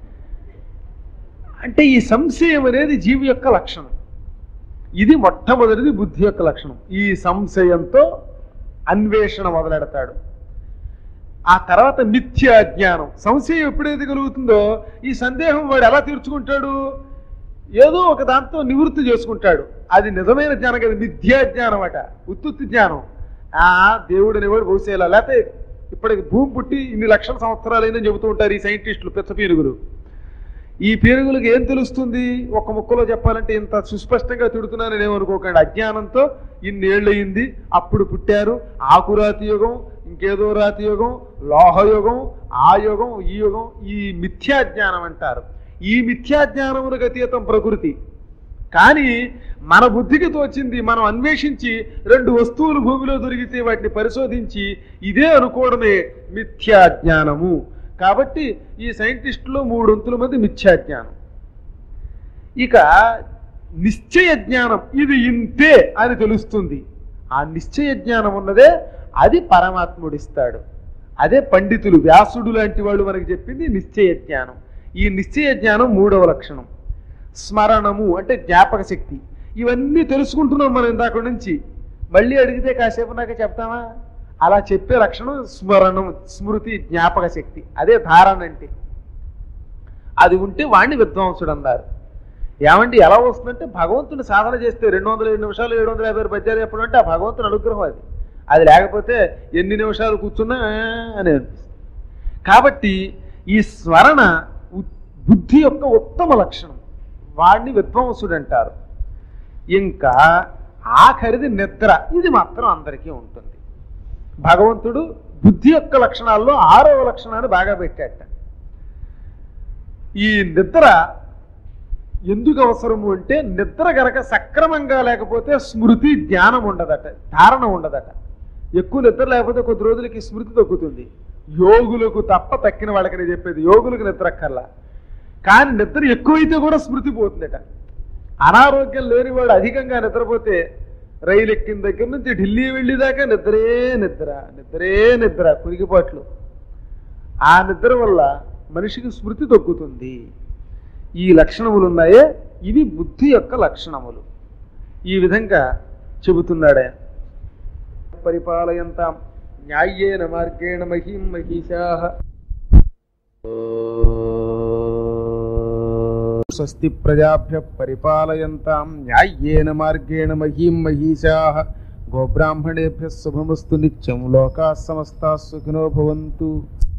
అంటే ఈ సంశయం అనేది జీవి యొక్క లక్షణం. ఇది మొట్టమొదటిది బుద్ధి యొక్క లక్షణం. ఈ సంశయంతో అన్వేషణ మొదలెడతాడు. ఆ తర్వాత మిథ్యా జ్ఞానం. సంశయం ఎప్పుడైతే కలుగుతుందో ఈ సందేహం వాడు ఎలా తీర్చుకుంటాడు? ఏదో ఒక దాంతో నివృత్తి చేసుకుంటాడు. అది నిజమైన జ్ఞానం కదా, మిథ్యా జ్ఞానం అట, ఉత్తుత్తి జ్ఞానం. దేవుడు అనేవాడు బహుశేలా, లేకపోతే ఇప్పటికి భూమి పుట్టి ఇన్ని లక్షల సంవత్సరాలైందని చెబుతూ ఉంటారు ఈ సైంటిస్టులు, పెచ్చపీరుగులు. ఈ పేరుగులకు ఏం తెలుస్తుంది? ఒక ముక్కలో చెప్పాలంటే ఇంత సుస్పష్టంగా తిడుతున్నానని ఏమనుకోకండి. అజ్ఞానంతో ఇన్నేళ్ళయింది, అప్పుడు పుట్టారు, ఆకురాతి యుగం, ఇంకేదో రాతి యుగం, లోహయుగం, ఆ యుగం, ఈ యుగం, ఈ మిథ్యాజ్ఞానం అంటారు. ఈ మిథ్యాజ్ఞానమునకు అతీతం ప్రకృతి. కానీ మన బుద్ధికి తోచింది మనం అన్వేషించి 2 వస్తువులు భూమిలో దొరికితే వాటిని పరిశోధించి ఇదే అనుకోవడమే మిథ్యాజ్ఞానము. కాబట్టి ఈ సైంటిస్టులో 3 వంతుల మంది మిథ్యాజ్ఞానం. ఇక నిశ్చయ జ్ఞానం, ఇది ఇంతే అని తెలుస్తుంది. ఆ నిశ్చయ జ్ఞానం ఉన్నదే అది పరమాత్ముడిస్తాడు. అదే పండితులు వ్యాసుడు లాంటి వాళ్ళు మనకి చెప్పింది నిశ్చయ జ్ఞానం. ఈ నిశ్చయ జ్ఞానం 3వ లక్షణం. స్మరణము అంటే జ్ఞాపక శక్తి. ఇవన్నీ తెలుసుకుంటున్నాం మనం ఇందాక నుంచి. మళ్ళీ అడిగితే కాసేపు నాకే చెప్తామా? అలా చెప్పే లక్షణం స్మరణం, స్మృతి, జ్ఞాపక శక్తి. అదే ధారణ అంటే. అది ఉంటే వాణ్ణి విద్వాంసుడు అన్నారు. ఏమంటే ఎలా వస్తుందంటే భగవంతుని సాధన చేస్తే 207 నిమిషాలు 750 పద్యాలు చెప్పడం అంటే ఆ భగవంతుని అనుగ్రహం. అది లేకపోతే ఎన్ని నిమిషాలు కూర్చున్నా అని అనిపిస్తుంది. కాబట్టి ఈ స్మరణ బుద్ధి యొక్క ఉత్తమ లక్షణం, వాడిని విద్వాంసుడు అంటారు. ఇంకా ఆఖరిది నిద్ర. ఇది మాత్రం అందరికీ ఉంటుంది. భగవంతుడు బుద్ధి యొక్క లక్షణాల్లో 6వ లక్షణాన్ని బాగా పెట్టాట. ఈ నిద్ర ఎందుకు అవసరము అంటే నిద్ర గనక సక్రమంగా లేకపోతే స్మృతి జ్ఞానం ఉండదట, ధారణ ఉండదట. ఎక్కువ నిద్ర లేకపోతే కొద్ది రోజులకి స్మృతి తగ్గుతుంది. యోగులకు తప్ప తక్కిన వాళ్ళకి నేను చెప్పేది, యోగులకు నిద్ర అక్కర్లా. కానీ నిద్ర ఎక్కువైతే కూడా స్మృతి పోతుందట. అనారోగ్యం లేని వాడు అధికంగా నిద్రపోతే రైలు ఎక్కిన దగ్గర నుంచి ఢిల్లీ వెళ్ళేదాకా నిద్రే నిద్ర, నిద్రే నిద్ర, కురిగిపాట్లు. ఆ నిద్ర వల్ల మనిషికి స్మృతి తగ్గుతుంది. ఈ లక్షణములు ఉన్నాయే, ఇవి బుద్ధి యొక్క లక్షణములు. ఈ విధంగా చెబుతున్నాడే. పరిపాలయంతాం న్యాయేన మార్గేణ మహీం మహిషాః. స్వస్తి ప్రజాభ్యః పరిపాలయంతాం న్యాయేన మార్గేణ మహీం మహిషాః. గోబ్రాహ్మణేభ్యః శుభమస్తు నిత్యం. లోకాః సమస్తాః సుఖినో భవంతు.